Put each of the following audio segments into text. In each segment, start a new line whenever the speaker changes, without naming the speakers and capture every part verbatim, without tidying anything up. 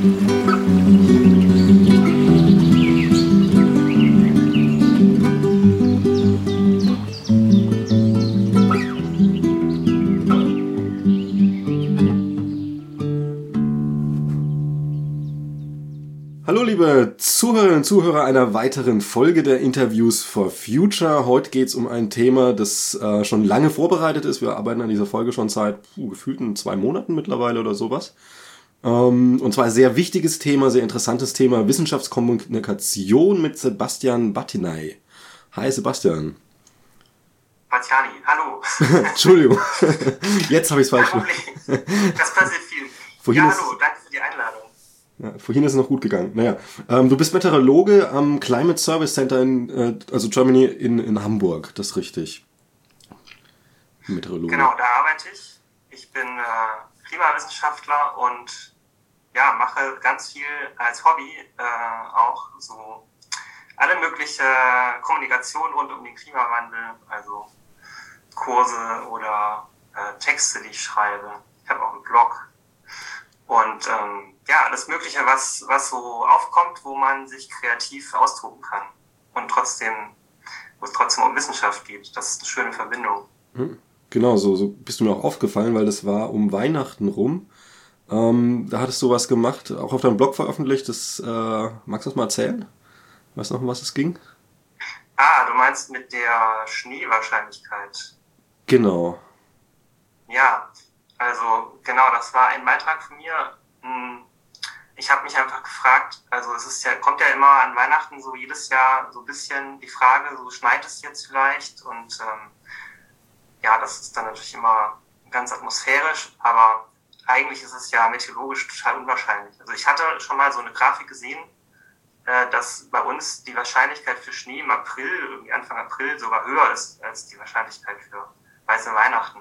Hallo liebe Zuhörerinnen und Zuhörer einer weiteren Folge der Interviews for Future. Heute geht es um ein Thema, das äh, schon lange vorbereitet ist. Wir arbeiten an dieser Folge schon seit puh, gefühlten zwei Monaten mittlerweile oder sowas. Ähm, und zwar ein sehr wichtiges Thema, sehr interessantes Thema, Wissenschaftskommunikation mit Sebastian Battinay. Hi Sebastian.
Battiani, hallo.
Entschuldigung, jetzt habe ich es falsch
gemacht. Das passiert viel.
Vorhin
ja,
ist,
hallo, danke für die Einladung.
Ja, vorhin ist es noch gut gegangen. Naja, ähm, du bist Meteorologe am Climate Service Center in, äh, also Germany in, in Hamburg, das ist richtig. Meteorologe.
Genau, da arbeite ich. Ich bin äh, Klimawissenschaftler und ja, mache ganz viel als Hobby äh, auch so alle mögliche Kommunikation rund um den Klimawandel, also Kurse oder äh, Texte, die ich schreibe. Ich habe auch einen Blog und ähm, ja, alles Mögliche, was, was so aufkommt, wo man sich kreativ austoben kann und trotzdem, wo es trotzdem um Wissenschaft geht. Das ist eine schöne Verbindung.
Genau, so, so bist du mir auch aufgefallen, weil das war um Weihnachten rum. Ähm, da hattest du was gemacht, auch auf deinem Blog veröffentlicht. Das, äh, magst du das mal erzählen? Weißt du noch, um was es ging?
Ah, du meinst mit der Schneewahrscheinlichkeit.
Genau.
Ja, also genau, das war ein Beitrag von mir. Ich habe mich einfach gefragt, also es ist ja, kommt ja immer an Weihnachten so jedes Jahr so ein bisschen die Frage, so schneit es jetzt vielleicht? Und ähm, ja, das ist dann natürlich immer ganz atmosphärisch, aber eigentlich ist es ja meteorologisch total unwahrscheinlich. Also ich hatte schon mal so eine Grafik gesehen, äh, dass bei uns die Wahrscheinlichkeit für Schnee im April, irgendwie Anfang April, sogar höher ist als die Wahrscheinlichkeit für weiße Weihnachten.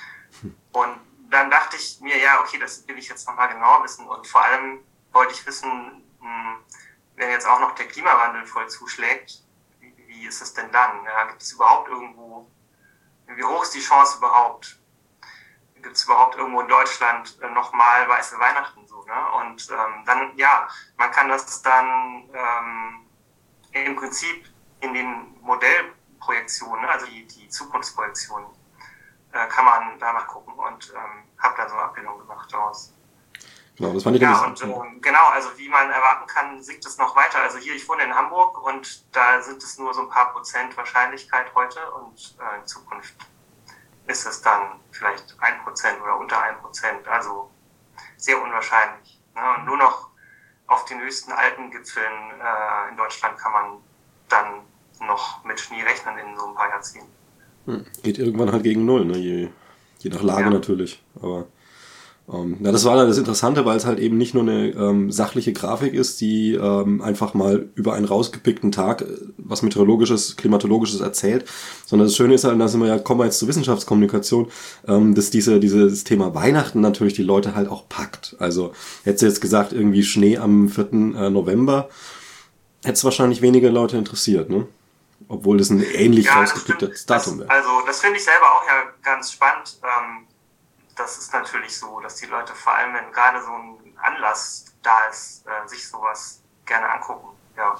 Und dann dachte ich mir, ja, okay, das will ich jetzt nochmal genauer wissen. Und vor allem wollte ich wissen, wenn jetzt auch noch der Klimawandel voll zuschlägt, wie, wie ist es denn dann? Ja, gibt es überhaupt irgendwo, wie hoch ist die Chance überhaupt? Gibt es überhaupt irgendwo in Deutschland nochmal weiße Weihnachten? So, ne? Und ähm, dann, ja, man kann das dann ähm, im Prinzip in den Modellprojektionen, also die, die Zukunftsprojektionen, kann man danach gucken und ähm, habe da so eine Abbildung gemacht daraus.
Genau, das fand ich
ja, und ähm, genau, also wie man erwarten kann, sinkt es noch weiter. Also hier, ich wohne in Hamburg und da sind es nur so ein paar Prozent Wahrscheinlichkeit heute und äh, in Zukunft ist es dann vielleicht ein Prozent oder unter ein Prozent, also sehr unwahrscheinlich. Ne? Und nur noch auf den höchsten Alpengipfeln äh, in Deutschland kann man dann noch mit Schnee rechnen in so ein paar Jahrzehnten.
Geht irgendwann halt gegen Null, ne? je, je nach Lage ja. natürlich. Aber ähm, ja, das war dann das Interessante, weil es halt eben nicht nur eine ähm, sachliche Grafik ist, die ähm, einfach mal über einen rausgepickten Tag was Meteorologisches, Klimatologisches erzählt, sondern das Schöne ist halt, da sind wir ja, kommen wir jetzt zur Wissenschaftskommunikation, ähm, dass diese dieses Thema Weihnachten natürlich die Leute halt auch packt. Also hättest du jetzt gesagt, irgendwie Schnee am vierten November, hätte es wahrscheinlich weniger Leute interessiert, ne? Obwohl das ein ähnlich
ja,
rausgepicktes Datum wäre.
Also das finde ich selber auch ja ganz spannend. Ähm, das ist natürlich so, dass die Leute vor allem, wenn gerade so ein Anlass da ist, äh, sich sowas gerne angucken. Ja.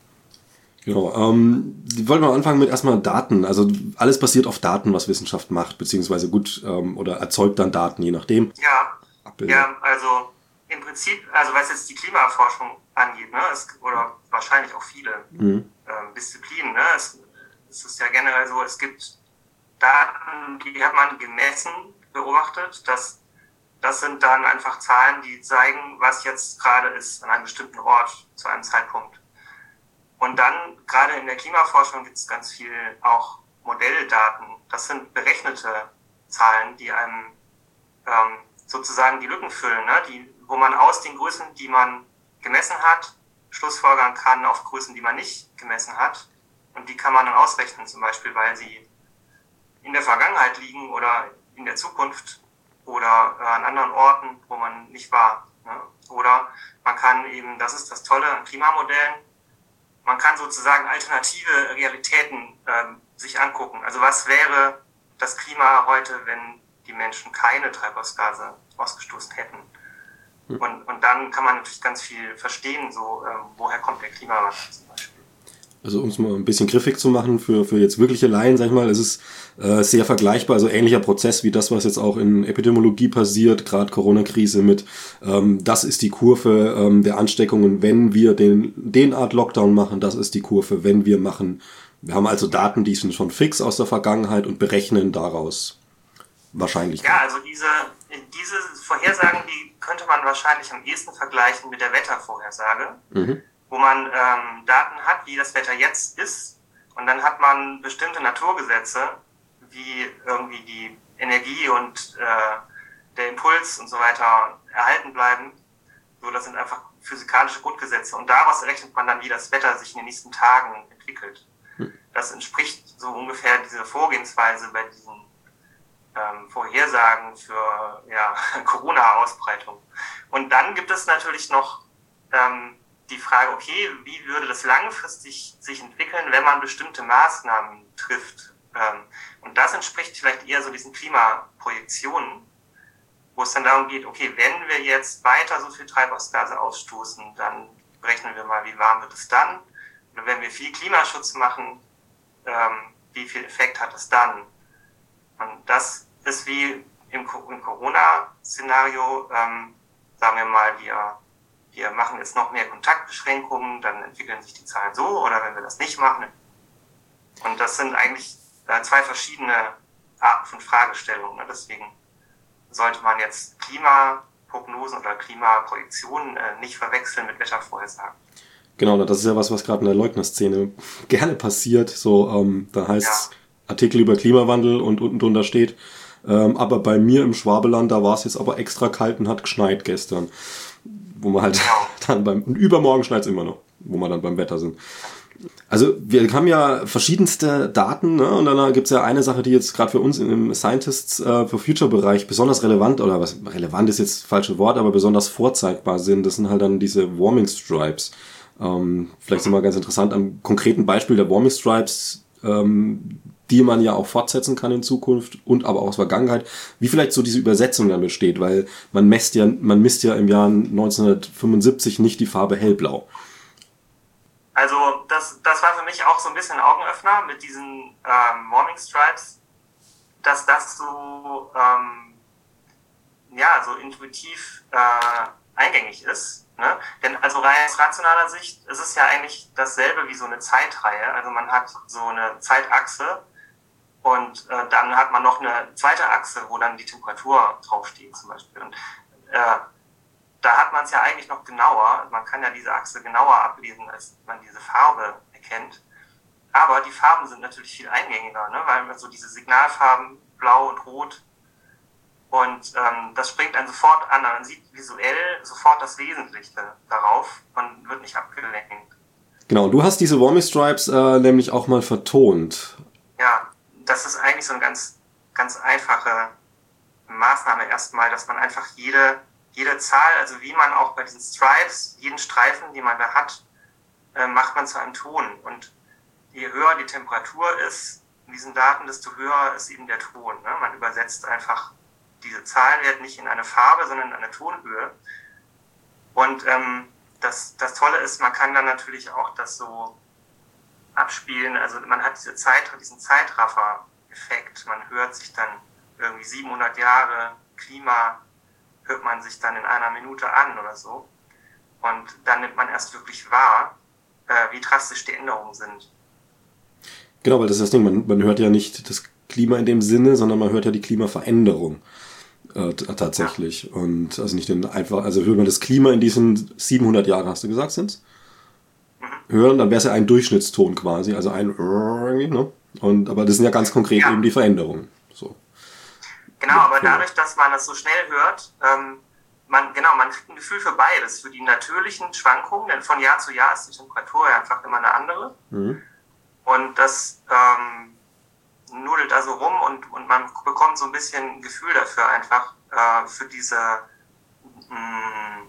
Genau. Ähm, wollen wir anfangen mit erstmal Daten. Also alles basiert auf Daten, was Wissenschaft macht, beziehungsweise gut ähm, oder erzeugt dann Daten, je nachdem.
Ja. Abbilder. Ja, also im Prinzip, also was jetzt die Klimaforschung angeht, ne, es, oder wahrscheinlich auch viele mhm. ähm, Disziplinen, ne, es, es ist ja generell so, es gibt Daten, die hat man gemessen, beobachtet, dass das sind dann einfach Zahlen, die zeigen, was jetzt gerade ist an einem bestimmten Ort zu einem Zeitpunkt. Und dann, gerade in der Klimaforschung gibt es ganz viel auch Modelldaten. Das sind berechnete Zahlen, die einem ähm, sozusagen die Lücken füllen, ne? Die, wo man aus den Größen, die man gemessen hat, schlussfolgern kann auf Größen, die man nicht gemessen hat. Und die kann man dann ausrechnen, zum Beispiel, weil sie in der Vergangenheit liegen oder in der Zukunft oder äh, an anderen Orten, wo man nicht war. Ne? Oder man kann eben, das ist das Tolle an Klimamodellen, man kann sozusagen alternative Realitäten ähm, sich angucken. Also was wäre das Klima heute, wenn die Menschen keine Treibhausgase ausgestoßen hätten? Und, und dann kann man natürlich ganz viel verstehen, so ähm, woher kommt der Klimawandel zum Beispiel.
Also um es mal ein bisschen griffig zu machen für für jetzt wirkliche Laien, sag ich mal, es ist äh, sehr vergleichbar, also ähnlicher Prozess wie das, was jetzt auch in Epidemiologie passiert, gerade Corona-Krise mit, ähm, das ist die Kurve ähm, der Ansteckungen, wenn wir den den Art Lockdown machen, das ist die Kurve, wenn wir machen. Wir haben also Daten, die sind schon fix aus der Vergangenheit und berechnen daraus Wahrscheinlichkeit.
Ja, also diese, diese Vorhersagen, die könnte man wahrscheinlich am ehesten vergleichen mit der Wettervorhersage, mhm. wo man ähm, Daten hat, wie das Wetter jetzt ist, und dann hat man bestimmte Naturgesetze, wie irgendwie die Energie und äh, der Impuls und so weiter erhalten bleiben. So, das sind einfach physikalische Grundgesetze, und daraus errechnet man dann, wie das Wetter sich in den nächsten Tagen entwickelt. Mhm. Das entspricht so ungefähr dieser Vorgehensweise bei diesen Ähm, Vorhersagen für ja, Corona-Ausbreitung. Und dann gibt es natürlich noch ähm, die Frage, okay, wie würde das langfristig sich entwickeln, wenn man bestimmte Maßnahmen trifft? Ähm, und das entspricht vielleicht eher so diesen Klimaprojektionen, wo es dann darum geht, okay, wenn wir jetzt weiter so viel Treibhausgase ausstoßen, dann berechnen wir mal, wie warm wird es dann? Oder wenn wir viel Klimaschutz machen, ähm, wie viel Effekt hat es dann? Und das ist wie im, im Corona-Szenario, ähm, sagen wir mal, wir, wir machen jetzt noch mehr Kontaktbeschränkungen, dann entwickeln sich die Zahlen so, oder wenn wir das nicht machen. Und das sind eigentlich äh, zwei verschiedene Arten von Fragestellungen. Ne? Deswegen sollte man jetzt Klimaprognosen oder Klimaprojektionen äh, nicht verwechseln mit Wettervorhersagen.
Genau, das ist ja was, was gerade in der Leugnerszene gerne passiert. So, ähm, da heißt es, ja. Artikel über Klimawandel und unten drunter steht, ähm, aber bei mir im Schwabeland, da war es jetzt aber extra kalt und hat geschneit gestern. Wo man halt genau. dann beim, und übermorgen schneit es immer noch, wo wir dann beim Wetter sind. Also wir haben ja verschiedenste Daten, ne? Und dann gibt's ja eine Sache, die jetzt gerade für uns im Scientists äh, for Future Bereich besonders relevant, oder was relevant ist jetzt das falsche Wort, aber besonders vorzeigbar sind. Das sind halt dann diese Warming Stripes. Ähm, vielleicht sind wir ganz interessant am konkreten Beispiel der Warming Stripes, ähm, die man ja auch fortsetzen kann in Zukunft und aber auch aus Vergangenheit, wie vielleicht so diese Übersetzung dann besteht, weil man messt ja, man misst ja im Jahr neunzehnhundertfünfundsiebzig nicht die Farbe hellblau.
Also das, das war für mich auch so ein bisschen ein Augenöffner mit diesen ähm, Warming Stripes, dass das so ähm, ja so intuitiv äh, eingängig ist. Ne? Denn also rein aus rationaler Sicht ist es ja eigentlich dasselbe wie so eine Zeitreihe. Also man hat so eine Zeitachse und äh, dann hat man noch eine zweite Achse, wo dann die Temperatur draufsteht zum Beispiel. Und äh, da hat man es ja eigentlich noch genauer. Man kann ja diese Achse genauer ablesen, als man diese Farbe erkennt. Aber die Farben sind natürlich viel eingängiger, ne? Weil man so diese Signalfarben blau und rot, und ähm, das springt einen sofort an. Man sieht visuell sofort das Wesentliche darauf und wird nicht abgelenkt.
Genau, du hast diese Warming Stripes äh, nämlich auch mal vertont.
Ja, das ist eigentlich so eine ganz, ganz einfache Maßnahme erstmal, dass man einfach jede, jede Zahl, also wie man auch bei diesen Stripes, jeden Streifen, den man da hat, äh, macht man zu einem Ton. Und je höher die Temperatur ist in diesen Daten, desto höher ist eben der Ton. Ne? Man übersetzt einfach diese Zahlenwert nicht in eine Farbe, sondern in eine Tonhöhe. Und ähm, das, das Tolle ist, man kann dann natürlich auch das so abspielen. Also man hat diese Zeit, diesen Zeitraffer-Effekt. Man hört sich dann irgendwie siebenhundert Jahre Klima, hört man sich dann in einer Minute an oder so. Und dann nimmt man erst wirklich wahr, äh, wie drastisch die Änderungen sind.
Genau, weil das ist das Ding, man, man hört ja nicht das Klima in dem Sinne, sondern man hört ja die Klimaveränderung. Äh, t- tatsächlich. Ja. Und also nicht den einfach, also hört man das Klima in diesen siebenhundert Jahren, hast du gesagt, sind's? Mhm. Hören, dann wäre es ja ein Durchschnittston quasi, also ein, ne? Und, aber das sind ja ganz konkret ja. eben die Veränderungen. So.
Genau, ja, aber dadurch, dass man das so schnell hört, ähm, man, genau, man kriegt ein Gefühl für beides, für die natürlichen Schwankungen, denn von Jahr zu Jahr ist die Temperatur ja einfach immer eine andere. Mhm. Und das, ähm, nudelt also rum und, und man bekommt so ein bisschen ein Gefühl dafür einfach, äh, für diese, mh,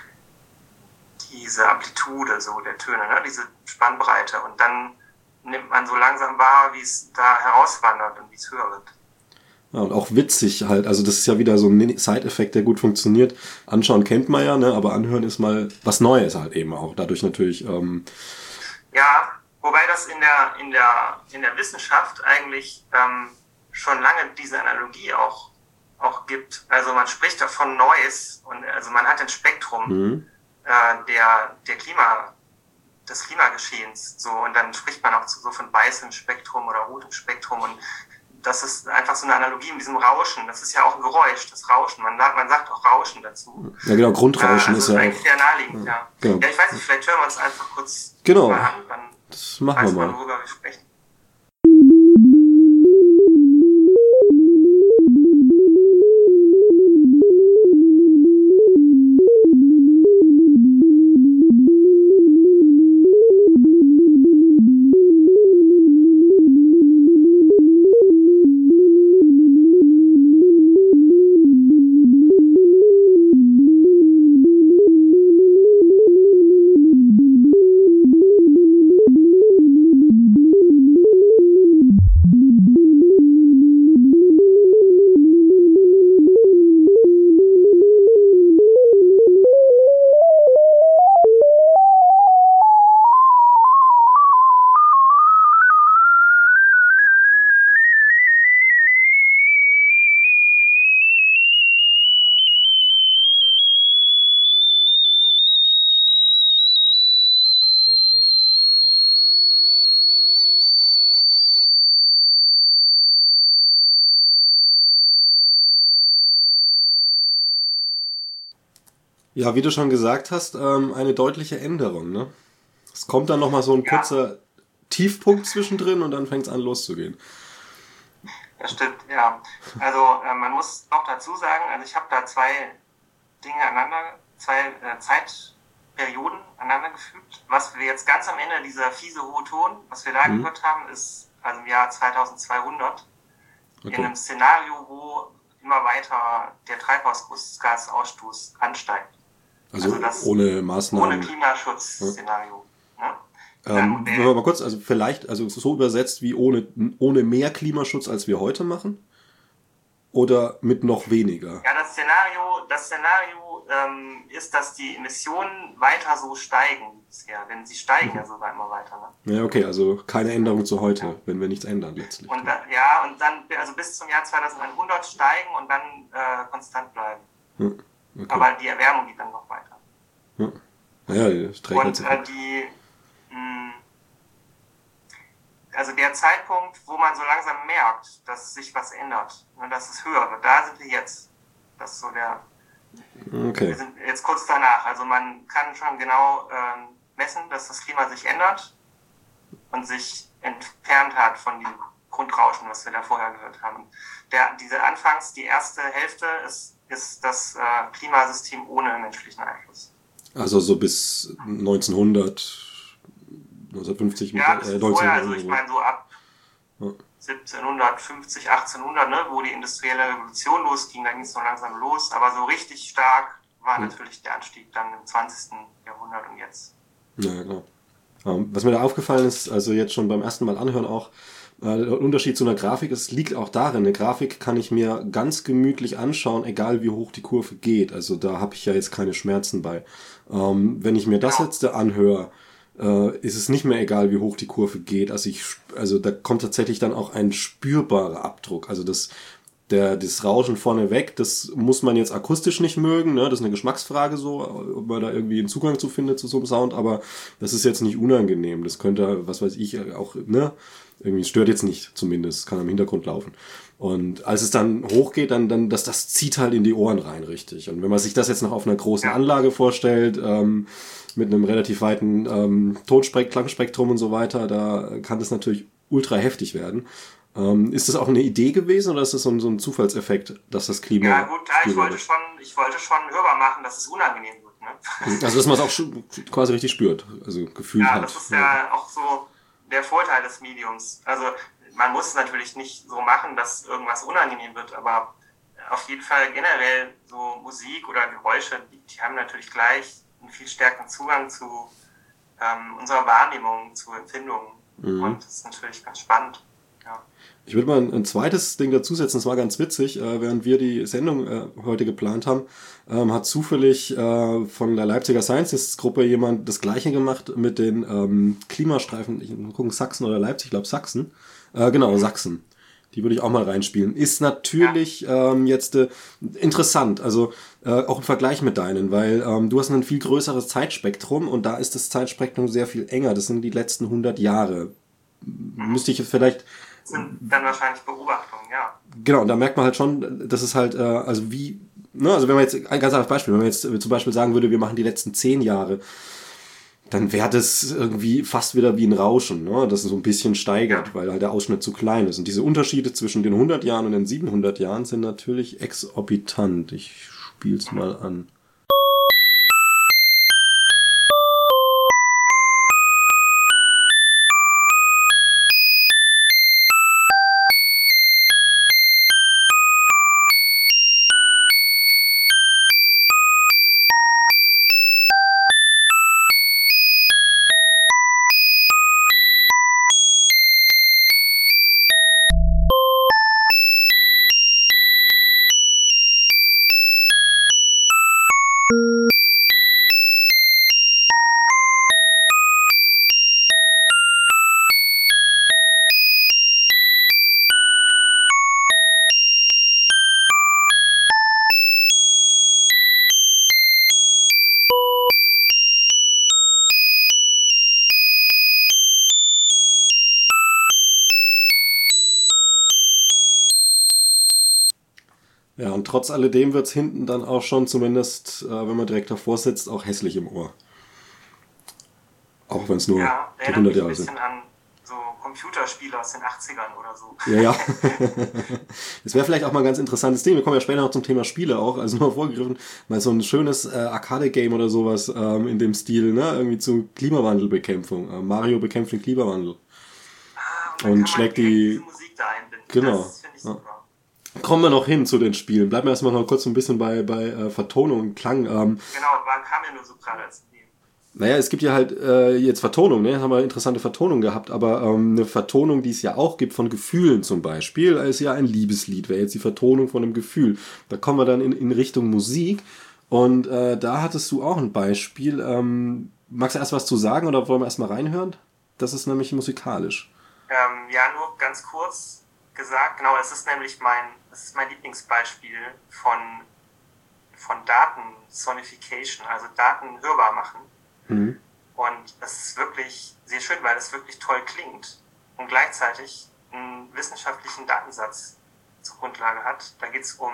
diese Amplitude so der Töne, ne? Diese Spannbreite. Und dann nimmt man so langsam wahr, wie es da herauswandert und wie es höher wird.
Ja, und auch witzig halt, also das ist ja wieder so ein Side-Effekt, der gut funktioniert. Anschauen kennt man ja, ne, aber anhören ist mal was Neues halt eben auch. Dadurch natürlich. Ähm
ja, wobei das in der in der in der Wissenschaft eigentlich ähm, schon lange diese Analogie auch auch gibt. Also man spricht doch von Noise und also man hat ein Spektrum
mhm.
äh, der der Klima des Klimageschehens so und dann spricht man auch so von weißem Spektrum oder rotem Spektrum und das ist einfach so eine Analogie mit diesem Rauschen. Das ist ja auch ein Geräusch, das Rauschen. Man sagt, man sagt auch Rauschen dazu.
Ja, genau, Grundrauschen
äh, also
ist ja
eigentlich
auch...
sehr naheliegend, ja.
Ja, genau.
Ja, ich weiß nicht, vielleicht hören wir uns einfach kurz
genau.
mal an. Dann
das machen
weiß
wir mal.
man, worüber wir sprechen.
Ja, wie du schon gesagt hast, ähm, eine deutliche Änderung, ne? Es kommt dann nochmal so ein
Ja.
kurzer Tiefpunkt zwischendrin und dann fängt es an loszugehen.
Das stimmt, ja. Also äh, man muss noch dazu sagen, also ich habe da zwei Dinge aneinander, zwei äh, Zeitperioden aneinander gefügt. Was wir jetzt ganz am Ende, dieser fiese hohe Ton, was wir da
Mhm.
gehört haben, ist also im Jahr zweitausendzweihundert
Okay.
in einem Szenario, wo immer weiter der Treibhausgasausstoß ansteigt.
Also,
also das
ohne Maßnahmen.
Ohne Klimaschutzszenario. Ne?
Ähm, wenn wir mal kurz, also vielleicht, also so übersetzt wie ohne, ohne mehr Klimaschutz, als wir heute machen? Oder mit noch weniger?
Ja, das Szenario, das Szenario ähm, ist, dass die Emissionen weiter so steigen wie bisher. Denn sie steigen ja sogar immer weiter. Ne?
Ja, okay, also keine Änderung zu heute, wenn wir nichts ändern letztlich.
Und da, ja, und dann also bis zum Jahr zweitausendeinhundert steigen und dann äh, konstant bleiben.
Hm, okay.
Aber die Erwärmung geht dann noch weiter.
Hm. Naja, das trägt
Und äh, die mh, also der Zeitpunkt, wo man so langsam merkt, dass sich was ändert und dass es höher wird, da sind wir jetzt. Das ist so der.
Okay.
Wir sind jetzt kurz danach. Also man kann schon genau ähm, messen, dass das Klima sich ändert und sich entfernt hat von dem Grundrauschen, was wir da vorher gehört haben. Der, diese Anfangs, die erste Hälfte ist, ist das äh, Klimasystem ohne menschlichen Einfluss.
Also so bis neunzehnhundert, neunzehnhundertfünfzig,
ja,
mit,
bis
äh,
vorher, also ich meine so ab
ja.
siebzehnhundertfünfzig, achtzehnhundert, ne, wo die industrielle Revolution losging, da ging es so langsam los, aber so richtig stark war
ja.
natürlich der Anstieg dann im zwanzigsten Jahrhundert und jetzt.
Ja, genau. Ähm, was mir da aufgefallen ist, also jetzt schon beim ersten Mal anhören auch, äh, der Unterschied zu einer Grafik, es liegt auch darin, eine Grafik kann ich mir ganz gemütlich anschauen, egal wie hoch die Kurve geht. Also da habe ich ja jetzt keine Schmerzen bei. Ähm, wenn ich mir das
Genau.
jetzt da anhöre, äh, ist es nicht mehr egal, wie hoch die Kurve geht. Also ich, also da kommt tatsächlich dann auch ein spürbarer Abdruck. Also das, der, das Rauschen vorne weg, das muss man jetzt akustisch nicht mögen, ne? Das ist eine Geschmacksfrage so, ob man da irgendwie einen Zugang zu findet zu so einem Sound, aber das ist jetzt nicht unangenehm. Das könnte, was weiß ich, auch, ne? Irgendwie stört jetzt nicht, zumindest, kann im Hintergrund laufen. Und als es dann hochgeht, dann, dann, das, das zieht halt in die Ohren rein, richtig. Und wenn man sich das jetzt noch auf einer großen
Ja.
Anlage vorstellt, ähm, mit einem relativ weiten ähm, Tonspekt, Klangspektrum und so weiter, da kann das natürlich ultra heftig werden. Ähm, ist das auch eine Idee gewesen oder ist das so ein, so ein Zufallseffekt, dass das Klima...
Ja gut, klar, ich
spürbar
wollte
wird?
schon, ich wollte schon hörbar machen, dass es unangenehm wird. Ne?
Also dass man es auch schon quasi richtig spürt, also gefühlt
Ja,
hat.
das ist ja auch so der Vorteil des Mediums. Also man muss es natürlich nicht so machen, dass irgendwas unangenehm wird, aber auf jeden Fall generell so Musik oder Geräusche, die, die haben natürlich gleich einen viel stärkeren Zugang zu ähm, unserer Wahrnehmung, zu Empfindungen.
Mhm.
Und das ist natürlich ganz spannend. Ja.
Ich würde mal ein, ein zweites Ding dazusetzen, das war ganz witzig, äh, während wir die Sendung äh, heute geplant haben, ähm, hat zufällig äh, von der Leipziger Scientists-Gruppe jemand das Gleiche gemacht mit den ähm, Klimastreifen, ich muss gucken, Sachsen oder Leipzig, ich glaube Sachsen, äh, genau, Sachsen. Die würde ich auch mal reinspielen. Ist natürlich ja. ähm, jetzt äh, interessant, also äh, auch im Vergleich mit deinen, weil ähm, du hast ein viel größeres Zeitspektrum und da ist das Zeitspektrum sehr viel enger. Das sind die letzten hundert Jahre.
Mhm.
Müsste ich jetzt vielleicht...
Das sind dann wahrscheinlich Beobachtungen, ja.
Genau, und da merkt man halt schon, dass es halt, äh, also wie, ne, also wenn man jetzt, ein ganz anderes Beispiel, wenn man jetzt zum Beispiel sagen würde, wir machen die letzten zehn Jahre, dann wäre das irgendwie fast wieder wie ein Rauschen, ne, das so ein bisschen steigert, ja. Weil halt der Ausschnitt zu klein ist. Und diese Unterschiede zwischen den hundert Jahren und den siebenhundert Jahren sind natürlich exorbitant. Ich spiel's mal an. Ja, und trotz alledem wird's hinten dann auch schon zumindest, äh, wenn man direkt davor sitzt, auch hässlich im Ohr. Auch wenn es nur
ja,
die hundert Jahre
sind.
sind.
An so Computerspiele aus den achtzigern oder so.
Ja, ja. Das wäre vielleicht auch mal ein ganz interessantes Ding. Wir kommen ja später noch zum Thema Spiele auch. Also nur vorgegriffen, mal so ein schönes äh, Arcade-Game oder sowas ähm, in dem Stil, ne? Irgendwie zu Klimawandelbekämpfung. Äh, Mario bekämpft den Klimawandel.
Ah, und,
und schlägt die...
diese Musik da einbinden.
Genau.
Das finde ich super.
Ja. Kommen wir noch hin zu den Spielen. Bleiben wir erstmal noch kurz ein bisschen bei, bei äh, Vertonung und Klang. Ähm,
genau, war, kam ja nur so gerade als
Naja, es gibt ja halt äh, jetzt Vertonung, ne? Haben wir interessante Vertonung gehabt, aber ähm, eine Vertonung, die es ja auch gibt von Gefühlen zum Beispiel, ist ja ein Liebeslied, wäre jetzt die Vertonung von einem Gefühl. Da kommen wir dann in, in Richtung Musik und äh, da hattest du auch ein Beispiel. Ähm, magst du erst was zu sagen oder wollen wir erst mal reinhören? Das ist nämlich musikalisch.
Ähm, ja, nur ganz kurz gesagt, genau, es ist nämlich mein, das ist mein Lieblingsbeispiel von, von Daten-Sonification, also Daten hörbar machen.
Mhm.
Und es ist wirklich sehr schön, weil es wirklich toll klingt und gleichzeitig einen wissenschaftlichen Datensatz zur Grundlage hat. Da geht es um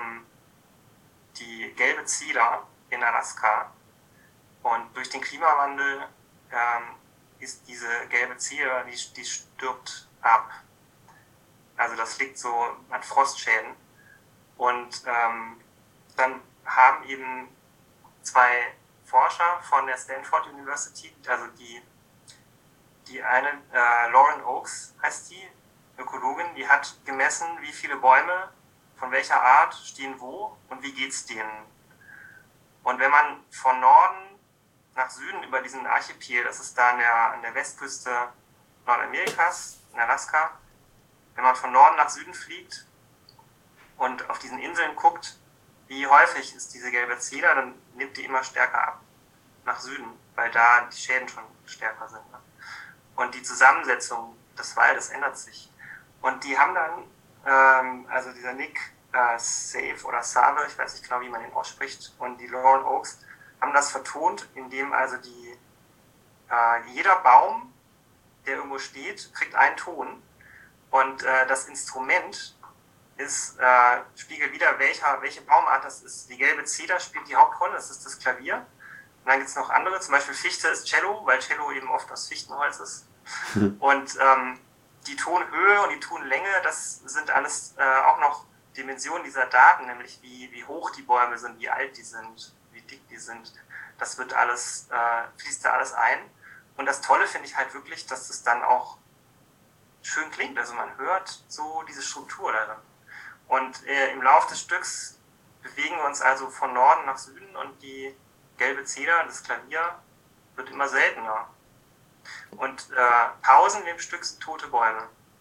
die gelbe Zeder in Alaska. Und durch den Klimawandel ähm, ist diese gelbe Zeder, die, die stirbt ab. Also das liegt so an Frostschäden. Und ähm, dann haben eben zwei Forscher von der Stanford University, also die, die eine, äh, Lauren Oakes heißt die, Ökologin, die hat gemessen, wie viele Bäume von welcher Art stehen wo und wie geht's denen. Und wenn man von Norden nach Süden über diesen Archipel, das ist da an der, an der Westküste Nordamerikas, in Alaska, wenn man von Norden nach Süden fliegt und auf diesen Inseln guckt, wie häufig ist diese gelbe Zeder, dann nimmt die immer stärker ab nach Süden, weil da die Schäden schon stärker sind. Und die Zusammensetzung des Waldes ändert sich. Und die haben dann, ähm, also dieser Nick äh, Save oder Save, ich weiß nicht genau, wie man den ausspricht, und die Lauren Oakes haben das vertont, indem also die, äh, jeder Baum, der irgendwo steht, kriegt einen Ton. Und äh, das Instrument ist, äh, spiegelt wieder, welcher, welche Baumart das ist. Die gelbe Zeder spielt die Hauptrolle, das ist das Klavier. Und dann gibt es noch andere, zum Beispiel Fichte ist Cello, weil Cello eben oft aus Fichtenholz ist. Und ähm, die Tonhöhe und die Tonlänge, das sind alles äh, auch noch Dimensionen dieser Daten, nämlich wie, wie hoch die Bäume sind, wie alt die sind, wie dick die sind. Das wird alles, äh, fließt da alles ein. Und das Tolle finde ich halt wirklich, dass das dann auch schön klingt. Also man hört so diese Struktur darin. Und äh, im Laufe des Stücks bewegen wir uns also von Norden nach Süden und die gelbe Zeder, das Klavier, wird immer seltener. Und äh, Pausen in dem Stück sind tote Bäume.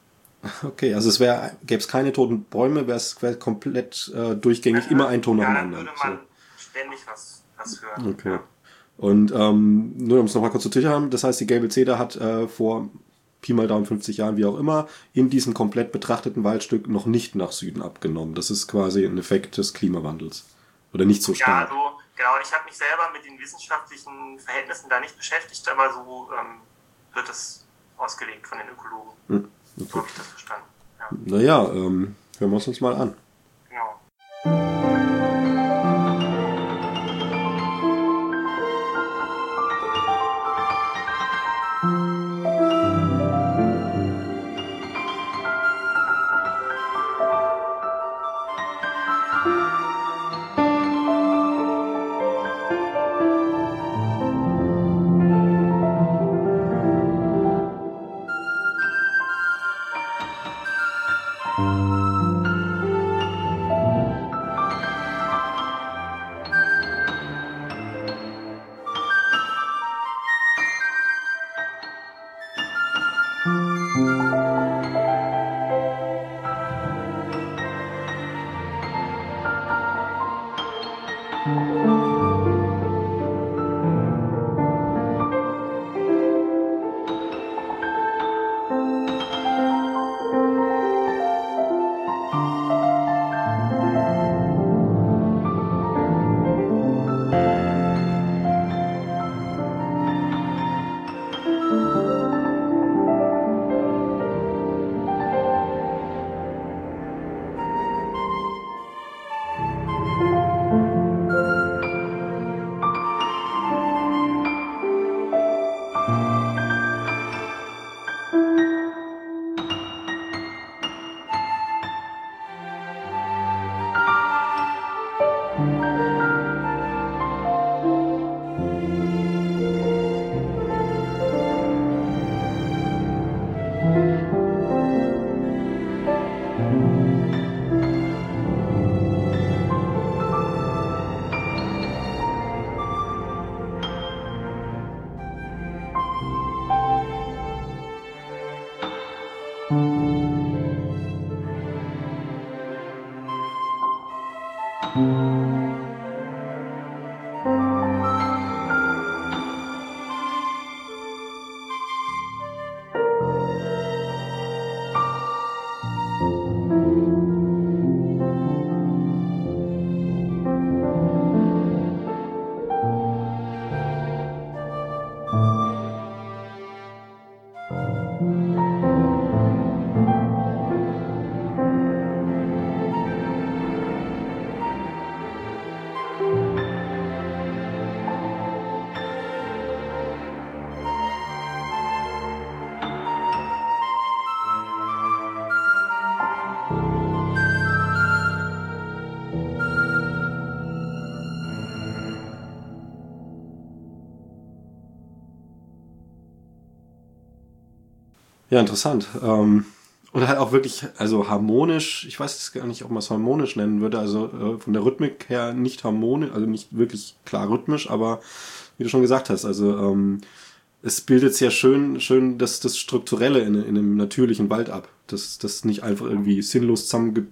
Okay, also es wäre, gäbe es keine toten Bäume, wäre es wär komplett äh, durchgängig
Dann,
immer ein Ton
ja,
nacheinander.
dann würde man
So.
ständig was, was hören.
Okay.
Ja.
Und ähm, nur um es nochmal kurz zu Tisch haben, das heißt, die gelbe Zeder hat äh, vor Pi mal Daumen fünfzig Jahren, wie auch immer, in diesem komplett betrachteten Waldstück noch nicht nach Süden abgenommen. Das ist quasi ein Effekt des Klimawandels. Oder nicht so
Ja,
stark.
also genau, ich habe mich selber mit den wissenschaftlichen Verhältnissen da nicht beschäftigt, aber so ähm, wird es ausgelegt von den Ökologen.
Hm,
So
okay.
habe ich das verstanden. Ja.
Naja, ähm, hören wir es uns mal an.
Genau.
Ja, interessant. Ähm, und halt auch wirklich, also harmonisch, ich weiß jetzt gar nicht, ob man es harmonisch nennen würde, also äh, von der Rhythmik her nicht harmonisch, also nicht wirklich klar rhythmisch, aber wie du schon gesagt hast, also ähm, es bildet sehr schön, schön das, das Strukturelle in, in einem natürlichen Wald ab. Das, das nicht einfach irgendwie sinnlos zusammengebaute,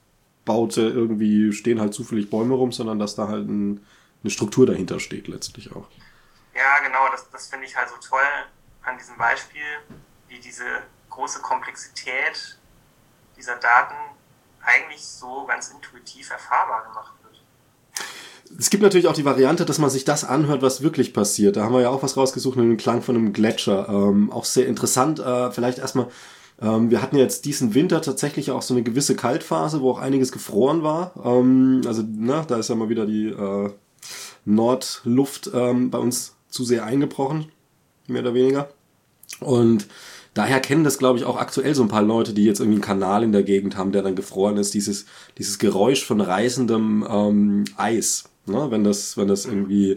irgendwie stehen halt zufällig Bäume rum, sondern dass da halt ein, eine Struktur dahinter steht letztlich auch.
Ja, genau, das, das finde ich halt so toll an diesem Beispiel, wie diese große Komplexität dieser Daten eigentlich so ganz intuitiv erfahrbar gemacht wird.
Es gibt natürlich auch die Variante, dass man sich das anhört, was wirklich passiert. Da haben wir ja auch was rausgesucht, einen Klang von einem Gletscher. Ähm, auch sehr interessant. Äh, vielleicht erstmal, ähm, wir hatten ja jetzt diesen Winter tatsächlich auch so eine gewisse Kaltphase, wo auch einiges gefroren war. Ähm, also, na, da ist ja mal wieder die äh, Nordluft ähm, bei uns zu sehr eingebrochen, mehr oder weniger. Und daher kennen das, glaube ich, auch aktuell so ein paar Leute, die jetzt irgendwie einen Kanal in der Gegend haben, der dann gefroren ist. Dieses, dieses Geräusch von reißendem ähm, Eis, ne? Wenn das, wenn das irgendwie,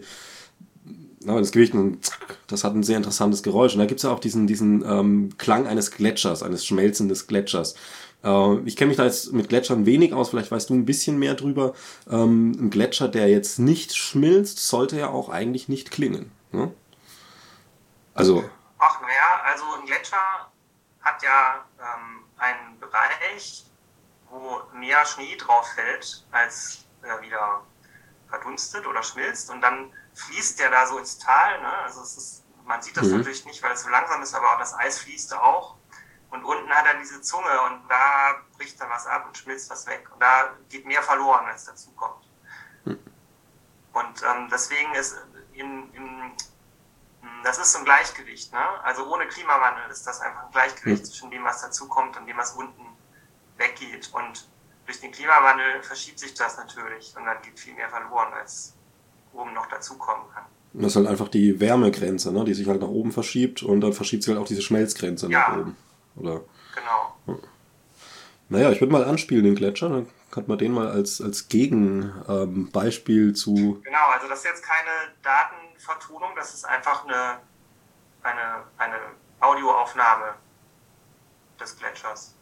na, das Gewicht, das hat ein sehr interessantes Geräusch. Und da gibt's ja auch diesen, diesen ähm, Klang eines Gletschers, eines schmelzenden Gletschers. Äh, ich kenne mich da jetzt mit Gletschern wenig aus, vielleicht weißt du ein bisschen mehr drüber. Ähm, ein Gletscher, der jetzt nicht schmilzt, sollte ja auch eigentlich nicht klingen. Ne? Also
Ach naja, also ein Gletscher hat ja ähm, einen Bereich, wo mehr Schnee drauf fällt, als er wieder verdunstet oder schmilzt. Und dann fließt der da so ins Tal. Ne? Also es ist, man sieht das mhm. natürlich nicht, weil es so langsam ist, aber auch das Eis fließt auch. Und unten hat er diese Zunge und da bricht dann was ab und schmilzt was weg. Und da geht mehr verloren, als dazu kommt. Mhm. Und ähm, deswegen ist in, in, das ist so ein Gleichgewicht. Ne? Also ohne Klimawandel ist das einfach ein Gleichgewicht mhm. zwischen dem, was dazu kommt und dem, was unten weggeht. Und durch den Klimawandel verschiebt sich das natürlich und dann geht viel mehr verloren, als oben noch dazukommen kann.
Das ist halt einfach die Wärmegrenze, ne, die sich halt nach oben verschiebt und dann verschiebt sich halt auch diese Schmelzgrenze
ja.
nach oben. Oder?
Genau.
Ja. Naja, ich würde mal anspielen den Gletscher, dann kann man den mal als, als Gegenbeispiel ähm, zu...
Genau, also das ist jetzt keine Datenvertonung, das ist einfach eine, eine, eine Audioaufnahme des Gletschers.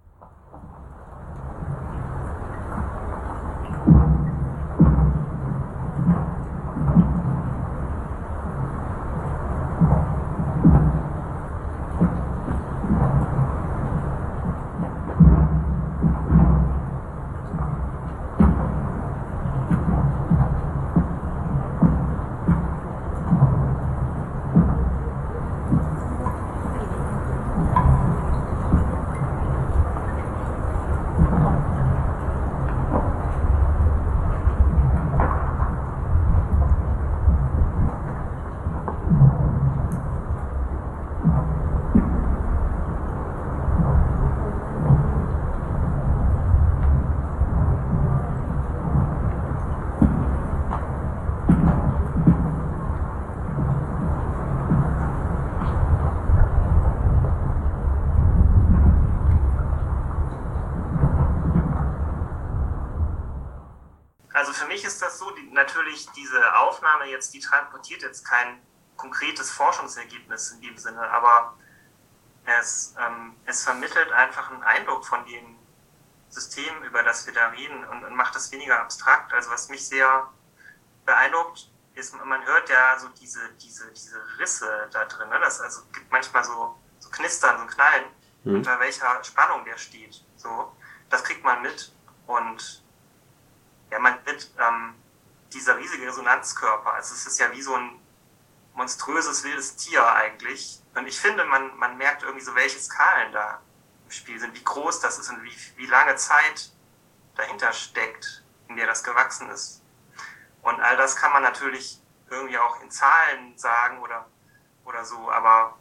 Also für mich ist das so, die, natürlich diese Aufnahme jetzt, die transportiert jetzt kein konkretes Forschungsergebnis in dem Sinne, aber es, ähm, es vermittelt einfach einen Eindruck von dem System, über das wir da reden und, und macht das weniger abstrakt. Also was mich sehr beeindruckt, ist, man hört ja so diese, diese, diese Risse da drin, ne? Das also gibt manchmal so, so Knistern, so Knallen, mhm. unter welcher Spannung der steht. So, das kriegt man mit und ja, man wird ähm, dieser riesige Resonanzkörper, also es ist ja wie so ein monströses, wildes Tier eigentlich. Und ich finde, man, man merkt irgendwie so, welche Skalen da im Spiel sind, wie groß das ist und wie, wie lange Zeit dahinter steckt, in der das gewachsen ist. Und all das kann man natürlich irgendwie auch in Zahlen sagen oder, oder so, aber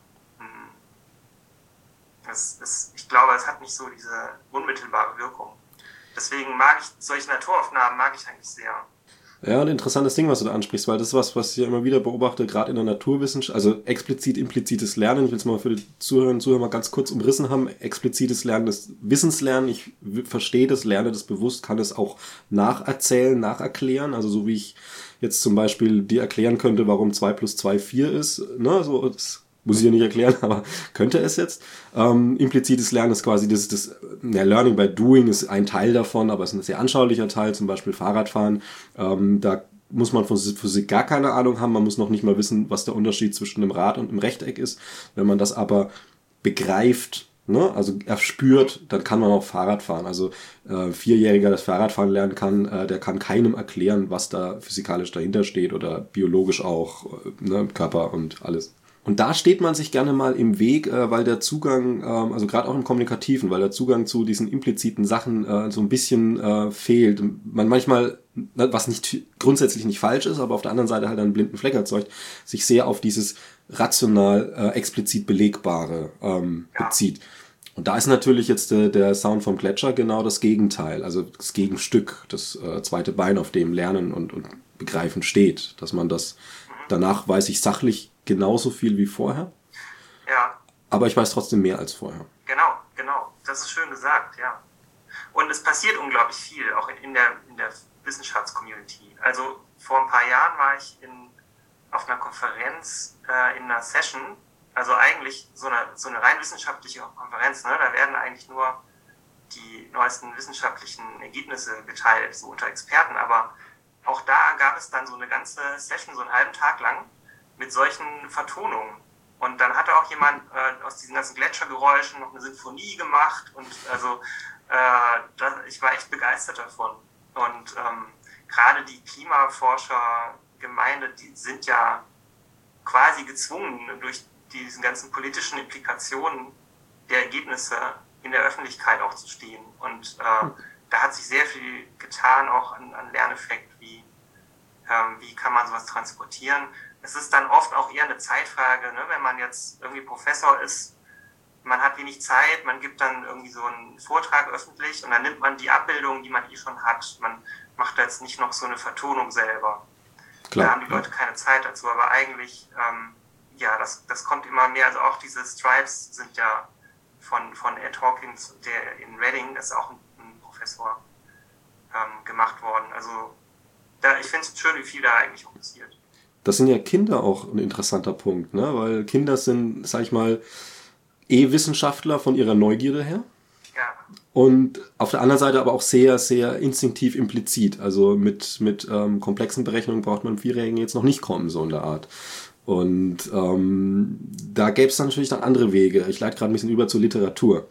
mh, es, es, ich glaube, es hat nicht so diese unmittelbare Wirkung. Deswegen mag ich solche Naturaufnahmen mag ich eigentlich sehr.
Ja, ein interessantes Ding, was du da ansprichst, weil das ist was, was ich ja immer wieder beobachte, gerade in der Naturwissenschaft, also explizit implizites Lernen. Ich will es mal für die Zuhörerinnen und Zuhörer mal ganz kurz umrissen haben. Explizites Lernen des Wissenslernen. Ich verstehe das, lerne das bewusst, kann es auch nacherzählen, nacherklären. Also so wie ich jetzt zum Beispiel dir erklären könnte, warum zwei plus zwei vier ist. Ne, so, das muss ich ja nicht erklären, aber könnte es jetzt. Ähm, implizites Lernen ist quasi das, das ja, Learning by Doing ist ein Teil davon, aber es ist ein sehr anschaulicher Teil, zum Beispiel Fahrradfahren. Ähm, da muss man von Physik gar keine Ahnung haben, man muss noch nicht mal wissen, was der Unterschied zwischen einem Rad und einem Rechteck ist. Wenn man das aber begreift, ne, also erspürt, dann kann man auch Fahrrad fahren. Also äh, Vierjähriger, das Fahrradfahren lernen kann, äh, der kann keinem erklären, was da physikalisch dahinter steht oder biologisch auch, äh, ne, Körper und alles. Und da steht man sich gerne mal im Weg, äh, weil der Zugang, ähm, also gerade auch im Kommunikativen, weil der Zugang zu diesen impliziten Sachen äh, so ein bisschen äh, fehlt. Man manchmal, was nicht grundsätzlich nicht falsch ist, aber auf der anderen Seite halt einen blinden Fleck erzeugt, sich sehr auf dieses rational, äh, explizit Belegbare ähm, bezieht. Und da ist natürlich jetzt äh, der Sound vom Gletscher genau das Gegenteil, also das Gegenstück, das äh, zweite Bein, auf dem Lernen und, und Begreifen steht, dass man das, danach weiß ich sachlich genauso viel wie vorher.
Ja.
Aber ich weiß trotzdem mehr als vorher.
Genau, genau. Das ist schön gesagt, ja. Und es passiert unglaublich viel, auch in, in der, in der Wissenschaftscommunity. Also vor ein paar Jahren war ich in, auf einer Konferenz, äh, in einer Session, also eigentlich so eine, so eine rein wissenschaftliche Konferenz, ne? Da werden eigentlich nur die neuesten wissenschaftlichen Ergebnisse geteilt, so unter Experten, aber auch da gab es dann so eine ganze Session, so einen halben Tag lang, mit solchen Vertonungen. Und dann hatte auch jemand äh, aus diesen ganzen Gletschergeräuschen noch eine Sinfonie gemacht und also äh, das, ich war echt begeistert davon. Und ähm, gerade die Klimaforschergemeinde, die sind ja quasi gezwungen, durch diese ganzen politischen Implikationen der Ergebnisse in der Öffentlichkeit auch zu stehen. Und äh, da hat sich sehr viel getan, auch an, an Lerneffekt, wie, ähm, wie kann man sowas transportieren. Es ist dann oft auch eher eine Zeitfrage, ne? Wenn man jetzt irgendwie Professor ist, man hat wenig Zeit, man gibt dann irgendwie so einen Vortrag öffentlich und dann nimmt man die Abbildungen, die man eh schon hat. Man macht da jetzt nicht noch so eine Vertonung selber. Klar, da haben die Leute keine Zeit dazu, aber eigentlich, ähm, ja, das, das kommt immer mehr. Also auch diese Stripes sind ja von, von Ed Hawkins, der in Reading, das ist auch ein, ein Professor, ähm, gemacht worden. Also da, ich finde es schön, wie viel da eigentlich auch passiert.
Das sind ja Kinder auch ein interessanter Punkt, ne? Weil Kinder sind, sag ich mal, eh Wissenschaftler von ihrer Neugierde her.
Ja.
Und auf der anderen Seite aber auch sehr, sehr instinktiv implizit. Also mit, mit ähm, komplexen Berechnungen braucht man Vierjährigen jetzt noch nicht kommen, so in der Art. Und ähm, da gäbe es natürlich dann andere Wege. Ich leite gerade ein bisschen über zur Literatur.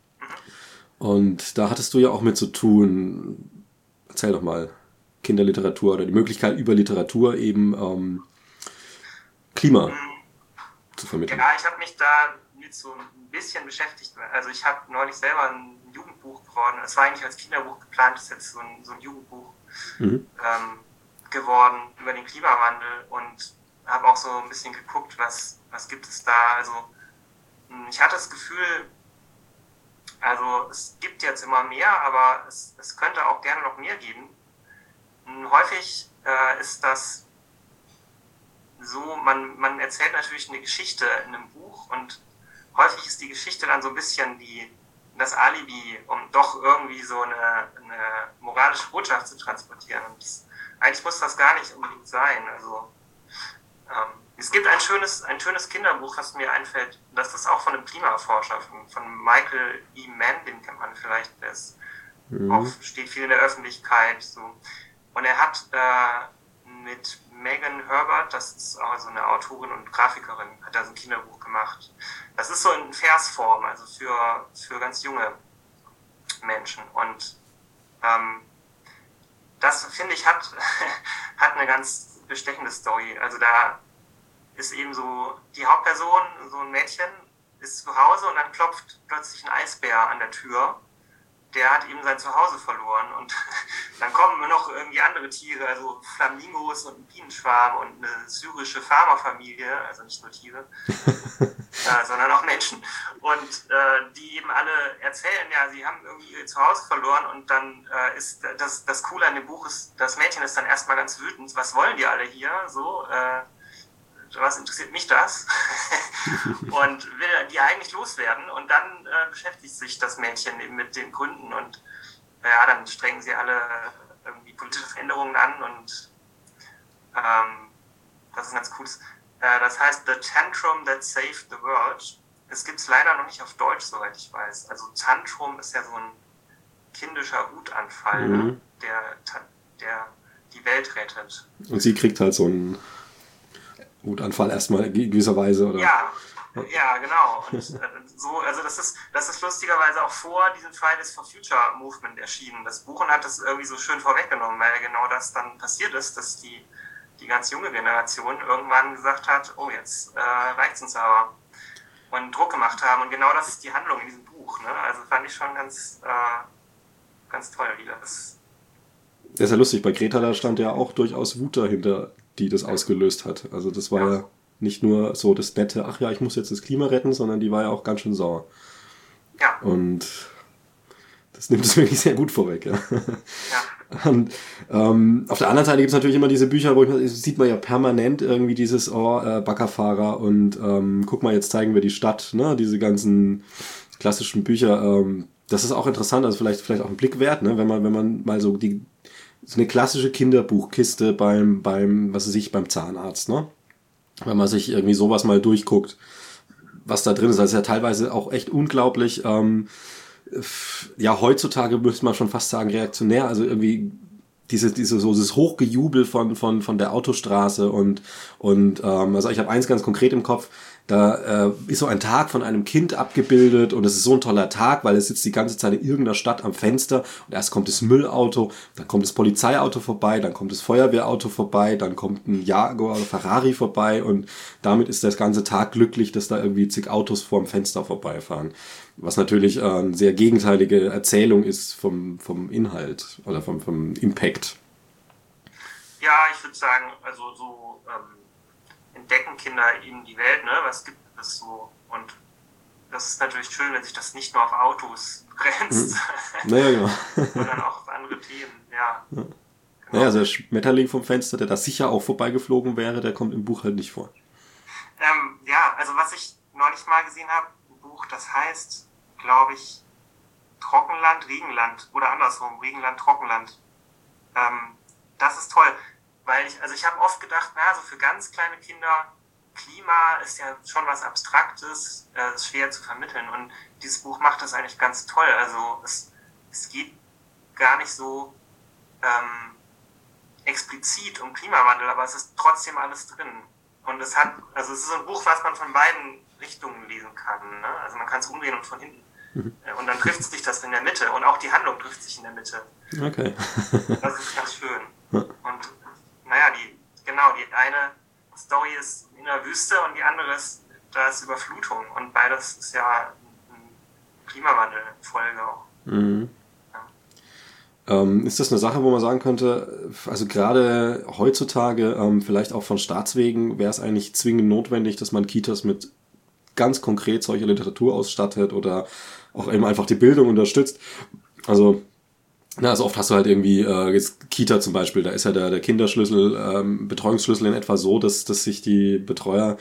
Und da hattest du ja auch mit zu tun. Erzähl doch mal. Kinderliteratur oder die Möglichkeit über Literatur eben ähm, Klima mhm. zu vermitteln.
Ja, ich habe mich da mit so ein bisschen beschäftigt. Also ich habe neulich selber ein Jugendbuch geworden. Es war eigentlich als Kinderbuch geplant, ist jetzt so ein, so ein Jugendbuch mhm. ähm, geworden über den Klimawandel und habe auch so ein bisschen geguckt, was, was gibt es da. Also ich hatte das Gefühl, also es gibt jetzt immer mehr, aber es, es könnte auch gerne noch mehr geben. Häufig äh, ist das so, man, man erzählt natürlich eine Geschichte in einem Buch und häufig ist die Geschichte dann so ein bisschen die, das Alibi, um doch irgendwie so eine, eine moralische Botschaft zu transportieren. Und das, eigentlich muss das gar nicht unbedingt sein. Also ähm, es gibt ein schönes, ein schönes Kinderbuch, was mir einfällt, das ist auch von einem Klimaforscher, von, von Michael E. Mann, den kennt man vielleicht, der ist mhm. auch, steht viel in der Öffentlichkeit, so. Und er hat äh, mit Megan Herbert, das ist auch so eine Autorin und Grafikerin, hat da so ein Kinderbuch gemacht. Das ist so in Versform, also für, für ganz junge Menschen. Und ähm, das, finde ich, hat, hat eine ganz bestechende Story. Also da ist eben so, die Hauptperson, so ein Mädchen, ist zu Hause und dann klopft plötzlich ein Eisbär an der Tür. Der hat eben sein Zuhause verloren und dann kommen noch irgendwie andere Tiere, also Flamingos und ein Bienenschwarm und eine syrische Farmerfamilie, also nicht nur Tiere, äh, sondern auch Menschen. Und äh, die eben alle erzählen, ja, sie haben irgendwie ihr Zuhause verloren und dann äh, ist das, das Coole an dem Buch ist, das Mädchen ist dann erstmal ganz wütend, was wollen die alle hier, so, äh, was interessiert mich das? Und will die eigentlich loswerden. Und dann äh, beschäftigt sich das Mädchen eben mit den Gründen und ja, dann strengen sie alle irgendwie politische Veränderungen an und ähm, das ist ein ganz cooles. Äh, das heißt The Tantrum That Saved the World. Es gibt es leider noch nicht auf Deutsch, soweit ich weiß. Also Tantrum ist ja so ein kindischer Wutanfall, mhm. ne? der, der die Welt rettet.
Und sie kriegt halt so einen Wutanfall erstmal in gewisser Weise, oder?
Ja, ja, genau. Und so, also das ist, das ist lustigerweise auch vor diesem Fridays for Future Movement erschienen. Das Buch und hat das irgendwie so schön vorweggenommen, weil genau das dann passiert ist, dass die, die ganz junge Generation irgendwann gesagt hat, oh, jetzt äh, reicht's uns aber. Und Druck gemacht haben. Und genau das ist die Handlung in diesem Buch. Ne? Also fand ich schon ganz, äh, ganz toll, wie das.
Das ist ja lustig, bei Greta, da stand ja auch durchaus Wut dahinter, die das ausgelöst hat. Also das war ja, ja nicht nur so das nette, ach ja, ich muss jetzt das Klima retten, sondern die war ja auch ganz schön sauer.
Ja.
Und das nimmt es wirklich sehr gut vorweg. Ja.
Ja.
Und ähm, auf der anderen Seite gibt es natürlich immer diese Bücher, wo ich, sieht man ja permanent irgendwie dieses, oh, äh, Baggerfahrer und ähm, guck mal, jetzt zeigen wir die Stadt, ne? Diese ganzen klassischen Bücher. Ähm, das ist auch interessant, also vielleicht vielleicht auch ein Blick wert, ne? Wenn man wenn man mal so die so eine klassische Kinderbuchkiste beim, beim, was weiß ich, beim Zahnarzt, ne? Wenn man sich irgendwie sowas mal durchguckt, was da drin ist. Das ist ja teilweise auch echt unglaublich, ähm, ja, heutzutage müsste man schon fast sagen reaktionär, also irgendwie diese, diese, so dieses Hochgejubel von, von, von der Autostraße und, und, ähm, also ich habe eins ganz konkret im Kopf, da äh, ist so ein Tag von einem Kind abgebildet und es ist so ein toller Tag, weil es sitzt die ganze Zeit in irgendeiner Stadt am Fenster und erst kommt das Müllauto, dann kommt das Polizeiauto vorbei, dann kommt das Feuerwehrauto vorbei, dann kommt ein Jaguar oder Ferrari vorbei und damit ist das ganze Tag glücklich, dass da irgendwie zig Autos vorm Fenster vorbeifahren. Was natürlich äh, eine sehr gegenteilige Erzählung ist vom, vom Inhalt oder vom, vom Impact.
Ja, ich würde sagen, also so ähm, entdecken Kinder eben die Welt, ne? Was gibt es so? Und das ist natürlich schön, wenn sich das nicht nur auf Autos begrenzt,
mhm. naja, genau.
sondern auch auf andere Themen. Ja.
Ja. Genau. Naja, also der Schmetterling vom Fenster, der da sicher auch vorbeigeflogen wäre, der kommt im Buch halt nicht vor.
Ähm, ja, also was ich neulich mal gesehen habe, ein Buch, das heißt, glaube ich, Trockenland, Regenland oder andersrum, Regenland, Trockenland. Ähm, das ist toll. Weil ich, also ich habe oft gedacht, na, so für ganz kleine Kinder, Klima ist ja schon was Abstraktes, äh, ist schwer zu vermitteln. Und dieses Buch macht das eigentlich ganz toll. Also es, es geht gar nicht so ähm, explizit um Klimawandel, aber es ist trotzdem alles drin. Und es hat, also es ist so ein Buch, was man von beiden Richtungen lesen kann. Ne? Also man kann es umdrehen und von hinten. Mhm. Und dann trifft sich das in der Mitte. Und auch die Handlung trifft sich in der Mitte.
Okay.
Das ist ganz schön. Und naja, die, genau, die eine Story ist in der Wüste und die andere ist, da ist Überflutung. Und beides ist ja ein Klimawandel-Folge auch.
Mhm. Ja. Ähm, ist das eine Sache, wo man sagen könnte, also gerade heutzutage, ähm, vielleicht auch von Staatswegen, wäre es eigentlich zwingend notwendig, dass man Kitas mit ganz konkret solcher Literatur ausstattet oder auch eben einfach die Bildung unterstützt? Also Na, also oft hast du halt irgendwie, äh, jetzt Kita zum Beispiel, da ist ja der, der Kinderschlüssel, ähm, Betreuungsschlüssel in etwa so, dass, dass sich die Betreuer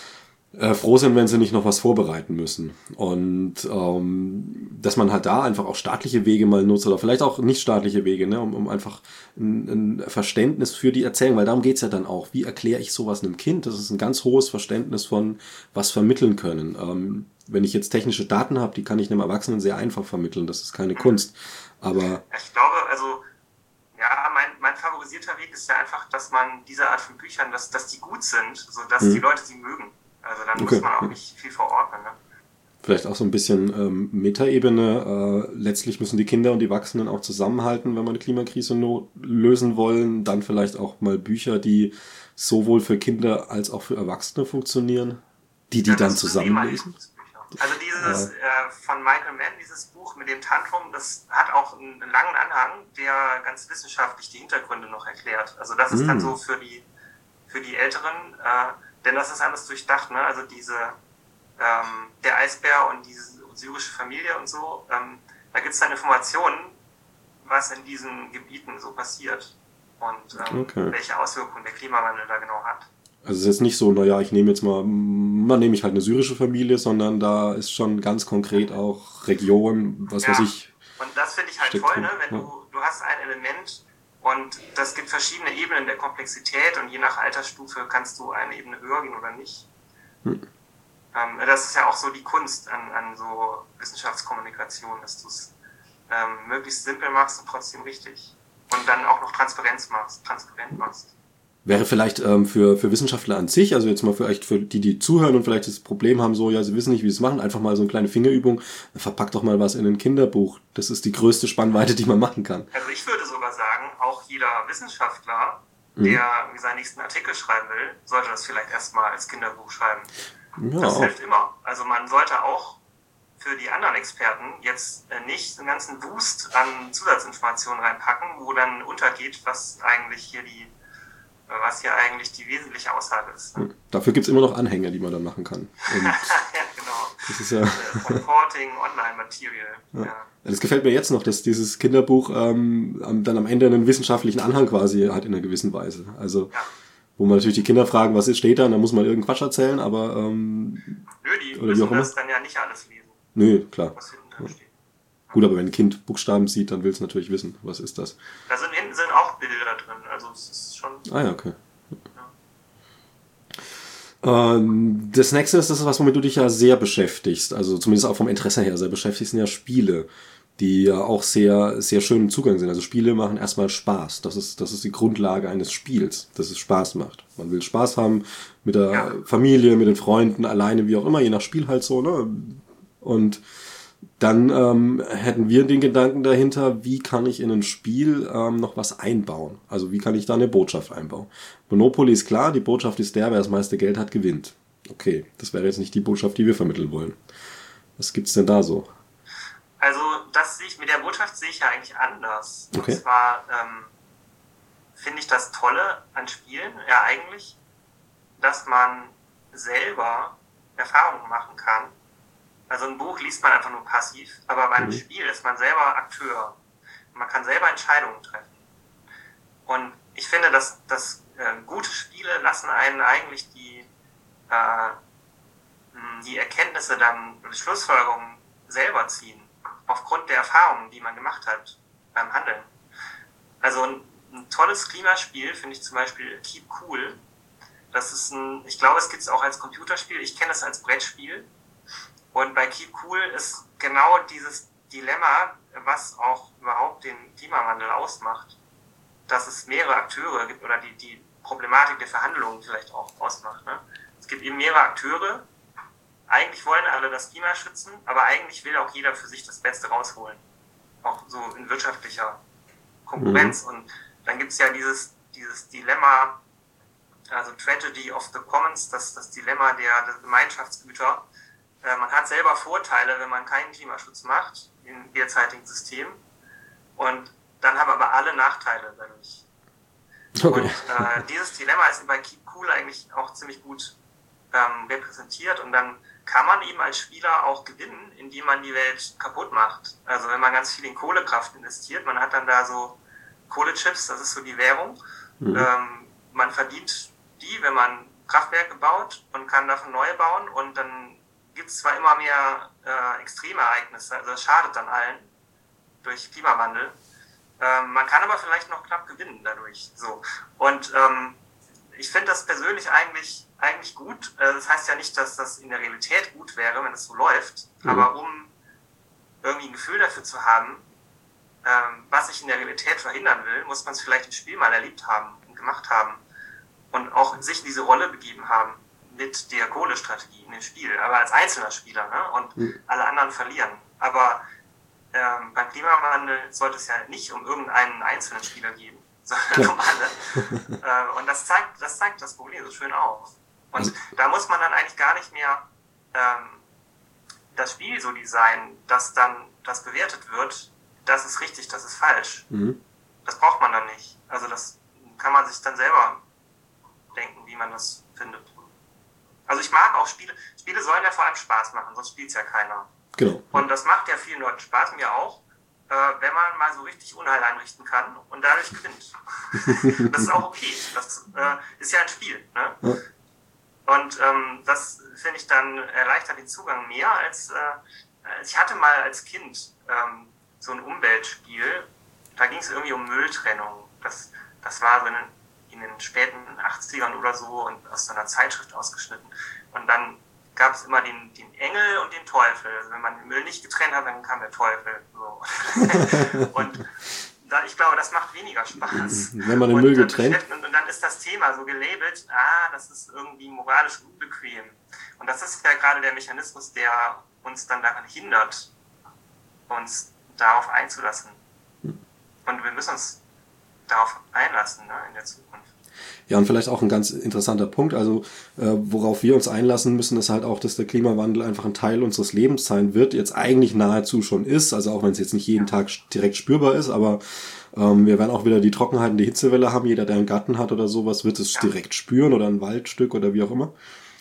äh, froh sind, wenn sie nicht noch was vorbereiten müssen. Und ähm, dass man halt da einfach auch staatliche Wege mal nutzt oder vielleicht auch nicht staatliche Wege, ne, um, um einfach ein, ein Verständnis für die Erzählung, weil darum geht's ja dann auch. Wie erkläre ich sowas einem Kind? Das ist ein ganz hohes Verständnis von was vermitteln können. Ähm, wenn ich jetzt technische Daten habe, die kann ich einem Erwachsenen sehr einfach vermitteln. Das ist keine Kunst. Aber
ich glaube, also ja, mein, mein favorisierter Weg ist ja einfach, dass man diese Art von Büchern, dass, dass die gut sind, sodass mhm. die Leute sie mögen. Also dann okay. muss man auch nicht viel verordnen. Ne?
Vielleicht auch so ein bisschen ähm, Metaebene. Äh, letztlich müssen die Kinder und die Erwachsenen auch zusammenhalten, wenn wir eine Klimakrise no- lösen wollen. Dann vielleicht auch mal Bücher, die sowohl für Kinder als auch für Erwachsene funktionieren, die die ja, dann zusammenlesen.
Also dieses äh, von Michael Mann, dieses Buch mit dem Tantrum, das hat auch einen, einen langen Anhang, der ganz wissenschaftlich die Hintergründe noch erklärt. Also das ist mm. dann so für die für die Älteren, äh, denn das ist alles durchdacht, ne? Also diese ähm, der Eisbär und diese syrische Familie und so, ähm, da gibt es dann Informationen, was in diesen Gebieten so passiert und ähm, okay. welche Auswirkungen der Klimawandel da genau hat.
Also es ist jetzt nicht so, naja, ich nehme jetzt mal, mal nehme ich halt eine syrische Familie, sondern da ist schon ganz konkret auch Region, was
ja.
weiß ich.
Und das finde ich halt toll, ne? Wenn ja. du, du hast ein Element und das gibt verschiedene Ebenen der Komplexität und je nach Altersstufe kannst du eine Ebene höher gehen oder nicht. Hm. Ähm, das ist ja auch so die Kunst an, an so Wissenschaftskommunikation, dass du es ähm, möglichst simpel machst und trotzdem richtig. Und dann auch noch Transparenz machst, transparent machst.
Wäre vielleicht ähm, für für Wissenschaftler an sich, also jetzt mal vielleicht für die, die zuhören und vielleicht das Problem haben, so, ja, sie wissen nicht, wie sie es machen, einfach mal so eine kleine Fingerübung, verpackt doch mal was in ein Kinderbuch. Das ist die größte Spannweite, die man machen kann.
Also ich würde sogar sagen, auch jeder Wissenschaftler, mhm. der seinen nächsten Artikel schreiben will, sollte das vielleicht erstmal als Kinderbuch schreiben. Ja, das auch. Hilft immer. Also man sollte auch für die anderen Experten jetzt nicht einen ganzen Wust an Zusatzinformationen reinpacken, wo dann untergeht, was eigentlich hier die was hier eigentlich die wesentliche Aussage ist. Ne?
Dafür gibt es immer noch Anhänge, die man dann machen kann. Und
ja, genau.
Das ist ja
Reporting, Online-Material.
Ja. Ja. Das gefällt mir jetzt noch, dass dieses Kinderbuch ähm, dann am Ende einen wissenschaftlichen Anhang quasi hat in einer gewissen Weise. Also, ja. wo man natürlich die Kinder fragen, was ist, steht da, und dann muss man irgendeinen Quatsch erzählen, aber ähm,
Nö, die müssen das dann ja nicht alles lesen.
Nö, klar.
Was hinten drin steht.
Gut, aber wenn ein Kind Buchstaben sieht, dann will es natürlich wissen, was ist das.
Da sind hinten sind auch Bilder drin, also es ist schon...
Ah ja, okay. Ja. Ähm, das nächste ist das, was womit du dich ja sehr beschäftigst, also zumindest auch vom Interesse her sehr beschäftigst, sind ja Spiele. die ja auch sehr, sehr schön im Zugang sind. Also Spiele machen erstmal Spaß. Das ist, das ist die Grundlage eines Spiels, dass es Spaß macht. Man will Spaß haben mit der ja. Familie, mit den Freunden, alleine, wie auch immer, je nach Spiel halt so, ne? Und dann ähm, hätten wir den Gedanken dahinter, wie kann ich in ein Spiel ähm, noch was einbauen? Also wie kann ich da eine Botschaft einbauen? Monopoly ist klar, die Botschaft ist der, wer das meiste Geld hat, gewinnt. Okay, das wäre jetzt nicht die Botschaft, die wir vermitteln wollen. Was gibt's denn da so?
Also das sehe ich, mit der Botschaft sehe ich ja eigentlich anders.
Okay.
Und zwar ähm, finde ich das Tolle an Spielen ja eigentlich, dass man selber Erfahrungen machen kann. Also ein Buch liest man einfach nur passiv, aber bei einem mhm. Spiel ist man selber Akteur. Man kann selber Entscheidungen treffen. Und ich finde, dass, dass äh, gute Spiele lassen einen eigentlich die, äh, die Erkenntnisse dann, die Schlussfolgerungen selber ziehen. Aufgrund der Erfahrungen, die man gemacht hat beim Handeln. Also ein, ein tolles Klimaspiel finde ich zum Beispiel Keep Cool. Das ist ein, ich glaube, es gibt es auch als Computerspiel. Ich kenne es als Brettspiel. Und bei Keep Cool ist genau dieses Dilemma, was auch überhaupt den Klimawandel ausmacht, dass es mehrere Akteure gibt oder die, die Problematik der Verhandlungen vielleicht auch ausmacht. Ne? Es gibt eben mehrere Akteure. Eigentlich wollen alle das Klima schützen, aber eigentlich will auch jeder für sich das Beste rausholen. Auch so in wirtschaftlicher Konkurrenz. Mhm. Und dann gibt es ja dieses, dieses Dilemma, also Tragedy of the Commons, das, das Dilemma der, der Gemeinschaftsgüter. Man hat selber Vorteile, wenn man keinen Klimaschutz macht im derzeitigen System. Und dann haben aber alle Nachteile dadurch. Okay. Und äh, dieses Dilemma ist bei Keep Cool eigentlich auch ziemlich gut ähm, repräsentiert. Und dann kann man eben als Spieler auch gewinnen, indem man die Welt kaputt macht. Also wenn man ganz viel in Kohlekraft investiert, man hat dann da so Kohlechips, das ist so die Währung. Mhm. Ähm, man verdient die, wenn man Kraftwerke baut und kann davon neue bauen und dann gibt es zwar immer mehr äh, Extremereignisse, also es schadet dann allen durch Klimawandel. Ähm, man kann aber vielleicht noch knapp gewinnen dadurch. So. Und ähm, ich finde das persönlich eigentlich, eigentlich gut. Äh, das heißt ja nicht, dass das in der Realität gut wäre, wenn es so läuft. Mhm. Aber um irgendwie ein Gefühl dafür zu haben, ähm, was ich in der Realität verhindern will, muss man es vielleicht im Spiel mal erlebt haben und gemacht haben. Und auch sich in diese Rolle begeben haben. Mit der Kohlestrategie in dem Spiel, aber als einzelner Spieler, ne? Und mhm. alle anderen verlieren. Aber ähm, beim Klimawandel sollte es ja nicht um irgendeinen einzelnen Spieler gehen, sondern ja. um alle. äh, und das zeigt, das zeigt das Problem so schön auf. Und also, da muss man dann eigentlich gar nicht mehr ähm, das Spiel so designen, dass dann das bewertet wird, das ist richtig, das ist falsch. Mhm. Das braucht man dann nicht. Also das kann man sich dann selber denken, wie man das findet. Also ich mag auch Spiele, Spiele sollen ja vor allem Spaß machen, sonst spielt es ja keiner.
Genau.
Und das macht ja vielen Leuten Spaß, mir auch, äh, wenn man mal so richtig Unheil einrichten kann und dadurch gewinnt. Das ist auch okay, das äh, ist ja ein Spiel. Ne? Ja. Und ähm, das finde ich dann erleichtert den Zugang mehr als, äh, ich hatte mal als Kind ähm, so ein Umweltspiel, da ging es irgendwie um Mülltrennung. Das, das war so eine in den späten achtzigern oder so und aus so einer Zeitschrift ausgeschnitten. Und dann gab es immer den, den Engel und den Teufel. Also wenn man den Müll nicht getrennt hat, dann kam der Teufel. So. Und da, ich glaube, das macht weniger Spaß.
Wenn man den und, Müll getrennt...
Und, und dann ist das Thema so gelabelt, ah, das ist irgendwie moralisch unbequem. Und das ist ja gerade der Mechanismus, der uns dann daran hindert, uns darauf einzulassen. Und wir müssen uns darauf einlassen, ne, in der Zukunft.
Ja, und vielleicht auch ein ganz interessanter Punkt, also äh, worauf wir uns einlassen müssen, ist halt auch, dass der Klimawandel einfach ein Teil unseres Lebens sein wird, jetzt eigentlich nahezu schon ist, also auch wenn es jetzt nicht jeden Tag direkt spürbar ist, aber ähm, wir werden auch wieder die Trockenheit und die Hitzewelle haben, jeder, der einen Garten hat oder sowas, wird es ja. direkt spüren oder ein Waldstück oder wie auch immer.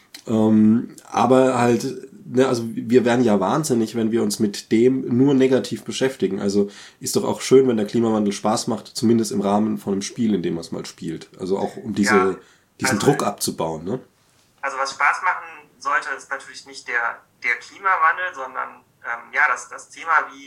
Ähm, aber halt, ne, also wir werden ja wahnsinnig, wenn wir uns mit dem nur negativ beschäftigen. Also ist doch auch schön, wenn der Klimawandel Spaß macht, zumindest im Rahmen von einem Spiel, in dem man es mal spielt. Also auch um diese, ja, diesen also, Druck abzubauen. Ne?
Also was Spaß machen sollte, ist natürlich nicht der, der Klimawandel, sondern ähm, ja das, das Thema, wie,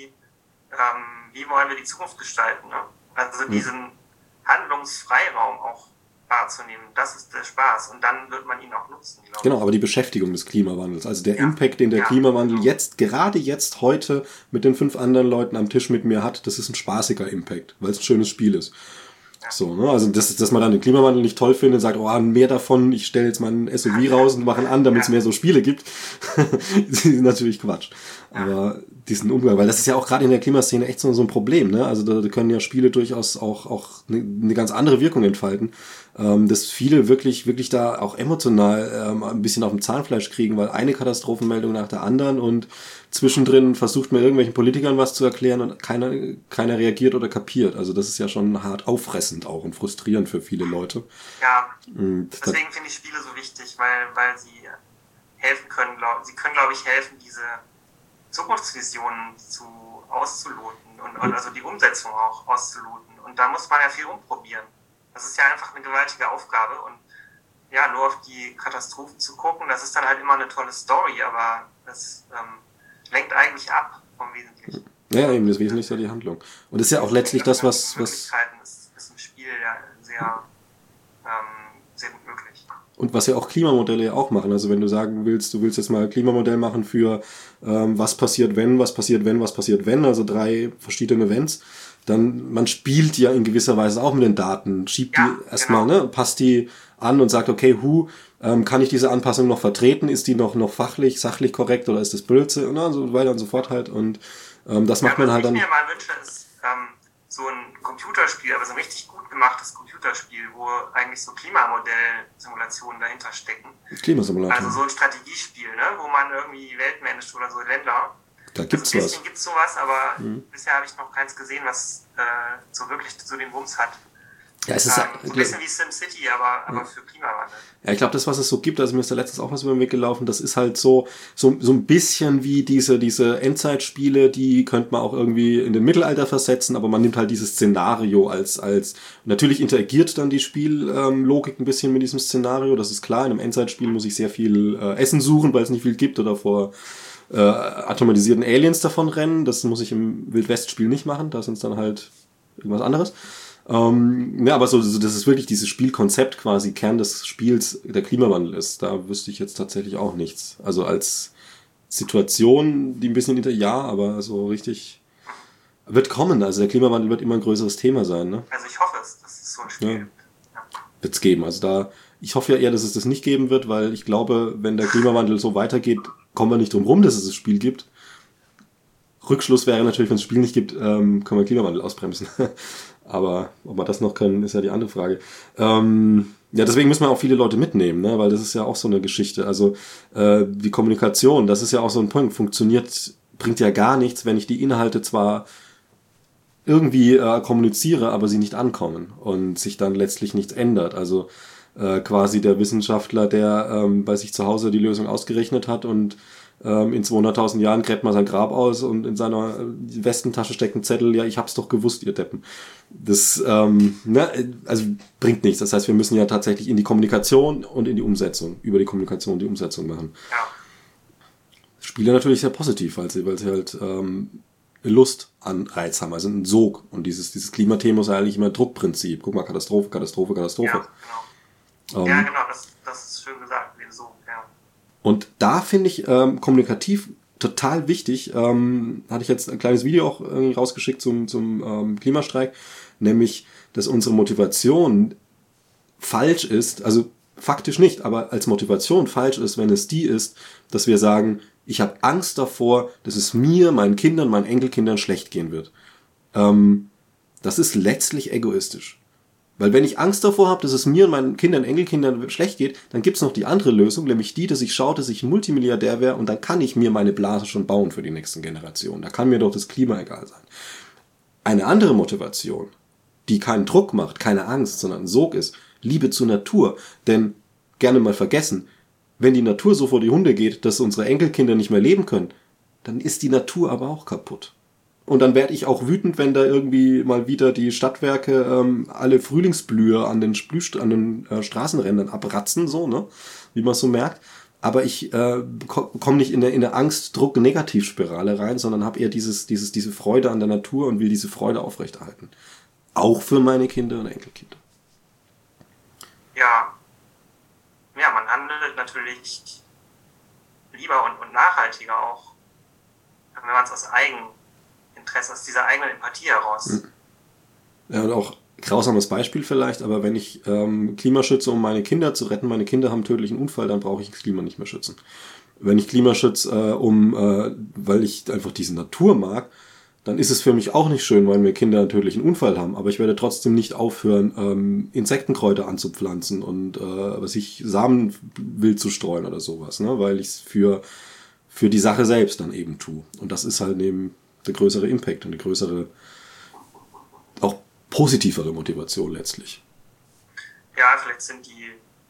ähm, wie wollen wir die Zukunft gestalten. Ne? Also hm. diesen Handlungsfreiraum auch wahrzunehmen. Das ist der Spaß und dann wird man ihn auch nutzen.
Genau, aber die Beschäftigung des Klimawandels, also der ja. Impact, den der ja. Klimawandel jetzt, gerade jetzt, heute mit den fünf anderen Leuten am Tisch mit mir hat, das ist ein spaßiger Impact, weil es ein schönes Spiel ist. Ja. So, ne? Also das, dass man dann den Klimawandel nicht toll findet und sagt, oh, mehr davon, ich stelle jetzt mal ein S U V raus und mache an, damit es ja. mehr so Spiele gibt, das ist natürlich Quatsch. Ja. Aber diesen Umgang, weil das ist ja auch gerade in der Klimaszene echt so, so ein Problem, ne? Also da, da können ja Spiele durchaus auch auch eine, eine ganz andere Wirkung entfalten, ähm, dass viele wirklich wirklich da auch emotional ähm, ein bisschen auf dem Zahnfleisch kriegen, weil eine Katastrophenmeldung nach der anderen und zwischendrin versucht man irgendwelchen Politikern was zu erklären und keiner keiner reagiert oder kapiert. Also das ist ja schon hart auffressend auch und frustrierend für viele Leute.
Ja, und deswegen finde ich Spiele so wichtig, weil weil sie helfen können, glaub, sie können glaube ich helfen, diese Zukunftsvisionen zu auszuloten und, und also die Umsetzung auch auszuloten. Und da muss man ja viel rumprobieren. Das ist ja einfach eine gewaltige Aufgabe und ja, nur auf die Katastrophen zu gucken, das ist dann halt immer eine tolle Story, aber das ähm, lenkt eigentlich ab vom Wesentlichen.
Ja, eben, das Wesentliche ist ja die Handlung. Und das ist ja auch letztlich das, was... was
ist, ist im Spiel ja sehr, ähm, sehr gut möglich.
Und was ja auch Klimamodelle ja auch machen. Also wenn du sagen willst, du willst jetzt mal ein Klimamodell machen für ähm, was passiert wenn, was passiert wenn, was passiert wenn, also drei verschiedene Wenns, dann man spielt ja in gewisser Weise auch mit den Daten, schiebt ja, die erstmal, genau. ne, passt die an und sagt, okay, hu, ähm, kann ich diese Anpassung noch vertreten? Ist die noch noch fachlich, sachlich korrekt oder ist das Blödsinn? Und so weiter und so fort halt. Und ähm, das macht ja, man halt dann...
Was ich mir mal wünsche, ist ähm, so ein Computerspiel, aber so ein richtig gut gemachtes Computerspiel, wo eigentlich so Klimamodell-Simulationen dahinter stecken.
Klimasimulator.
Also so ein Strategiespiel, ne, wo man irgendwie die Welt managt oder so Länder.
Da gibt's
also ein
was.
bisschen gibt's sowas, aber
mhm.
bisher habe ich noch keins gesehen, was äh, so wirklich so den Wumms hat.
Ja, es ist
ähm, so ein bisschen wie SimCity, aber, aber ja. für Klimawandel.
Ja, ich glaube, das, was es so gibt, also mir ist da letztens auch was über den Weg gelaufen, das ist halt so, so, so ein bisschen wie diese, diese Endzeitspiele, die könnte man auch irgendwie in den Mittelalter versetzen, aber man nimmt halt dieses Szenario als, als, natürlich interagiert dann die Spiellogik ähm, ein bisschen mit diesem Szenario, das ist klar, in einem Endzeitspiel muss ich sehr viel äh, Essen suchen, weil es nicht viel gibt oder vor äh, atomisierten Aliens davon rennen, das muss ich im Wildwest-Spiel nicht machen, da sind es dann halt irgendwas anderes. Ähm, ja, aber so, so, das ist wirklich dieses Spielkonzept quasi, Kern des Spiels der Klimawandel ist. Da wüsste ich jetzt tatsächlich auch nichts. Also als Situation, die ein bisschen hinter, ja, aber so richtig wird kommen. Also der Klimawandel wird immer ein größeres Thema sein, ne?
Also ich hoffe es, dass es so ein Spiel
ja.
gibt. Ja.
Wird's geben. Also da, ich hoffe ja eher, dass es das nicht geben wird, weil ich glaube, wenn der Klimawandel so weitergeht, kommen wir nicht drum rum, dass es das Spiel gibt. Rückschluss wäre natürlich, wenn es das Spiel nicht gibt, ähm, können wir Klimawandel ausbremsen. Aber ob wir das noch können, ist ja die andere Frage. Ähm, ja, deswegen müssen wir auch viele Leute mitnehmen, ne? Weil das ist ja auch so eine Geschichte. Also äh, die Kommunikation, das ist ja auch so ein Punkt, funktioniert, bringt ja gar nichts, wenn ich die Inhalte zwar irgendwie äh, kommuniziere, aber sie nicht ankommen und sich dann letztlich nichts ändert. Also äh, quasi der Wissenschaftler, der ähm, bei sich zu Hause die Lösung ausgerechnet hat und ähm, in zweihunderttausend Jahren gräbt man sein Grab aus und in seiner Westentasche steckt ein Zettel, ja, ich hab's doch gewusst, ihr Deppen. Das ähm, ne, also bringt nichts. Das heißt, wir müssen ja tatsächlich in die Kommunikation und in die Umsetzung, über die Kommunikation die Umsetzung machen.
Ja.
Spiele natürlich sehr positiv, weil sie, weil sie halt ähm, Lust an Reiz haben, also einen Sog. Und dieses, dieses Klimathema ist ja eigentlich immer ein Druckprinzip. Guck mal, Katastrophe, Katastrophe, Katastrophe.
Ja, genau. Ähm, ja, genau, das, das ist schön gesagt, den Sog, ja.
Und da finde ich ähm, kommunikativ total wichtig, ähm, hatte ich jetzt ein kleines Video auch irgendwie rausgeschickt zum, zum ähm, Klimastreik, nämlich, dass unsere Motivation falsch ist, also faktisch nicht, aber als Motivation falsch ist, wenn es die ist, dass wir sagen, ich habe Angst davor, dass es mir, meinen Kindern, meinen Enkelkindern schlecht gehen wird. Ähm, das ist letztlich egoistisch. Weil wenn ich Angst davor habe, dass es mir und meinen Kindern, Enkelkindern schlecht geht, dann gibt's noch die andere Lösung, nämlich die, dass ich schaue, dass ich ein Multimilliardär wäre und dann kann ich mir meine Blase schon bauen für die nächsten Generationen. Da kann mir doch das Klima egal sein. Eine andere Motivation, die keinen Druck macht, keine Angst, sondern ein Sog ist, Liebe zur Natur. Denn, gerne mal vergessen, wenn die Natur so vor die Hunde geht, dass unsere Enkelkinder nicht mehr leben können, dann ist die Natur aber auch kaputt. Und dann werde ich auch wütend, wenn da irgendwie mal wieder die Stadtwerke ähm, alle Frühlingsblühe an den, Splüst- an den äh, Straßenrändern abratzen, so, ne, wie man so merkt. Aber ich äh, komme nicht in der, in der Angst-Druck-Negativspirale rein, sondern habe eher dieses, dieses, diese Freude an der Natur und will diese Freude aufrechterhalten. Auch für meine Kinder und Enkelkinder.
natürlich lieber und, und nachhaltiger auch, wenn man es aus Eigeninteresse, aus dieser eigenen Empathie heraus.
Ja, und auch grausames Beispiel vielleicht, aber wenn ich ähm, Klima schütze, um meine Kinder zu retten, meine Kinder haben einen tödlichen Unfall, dann brauche ich das Klima nicht mehr schützen. Wenn ich Klima schütze, äh, um, äh, weil ich einfach diese Natur mag, dann ist es für mich auch nicht schön, weil mir Kinder einen tödlichen Unfall haben. Aber ich werde trotzdem nicht aufhören, ähm, Insektenkräuter anzupflanzen und äh, was ich Samen wild zu streuen oder sowas, ne? Weil ich es für für die Sache selbst dann eben tue. Und das ist halt eben der größere Impact und die größere, auch positivere Motivation letztlich.
Ja, vielleicht sind die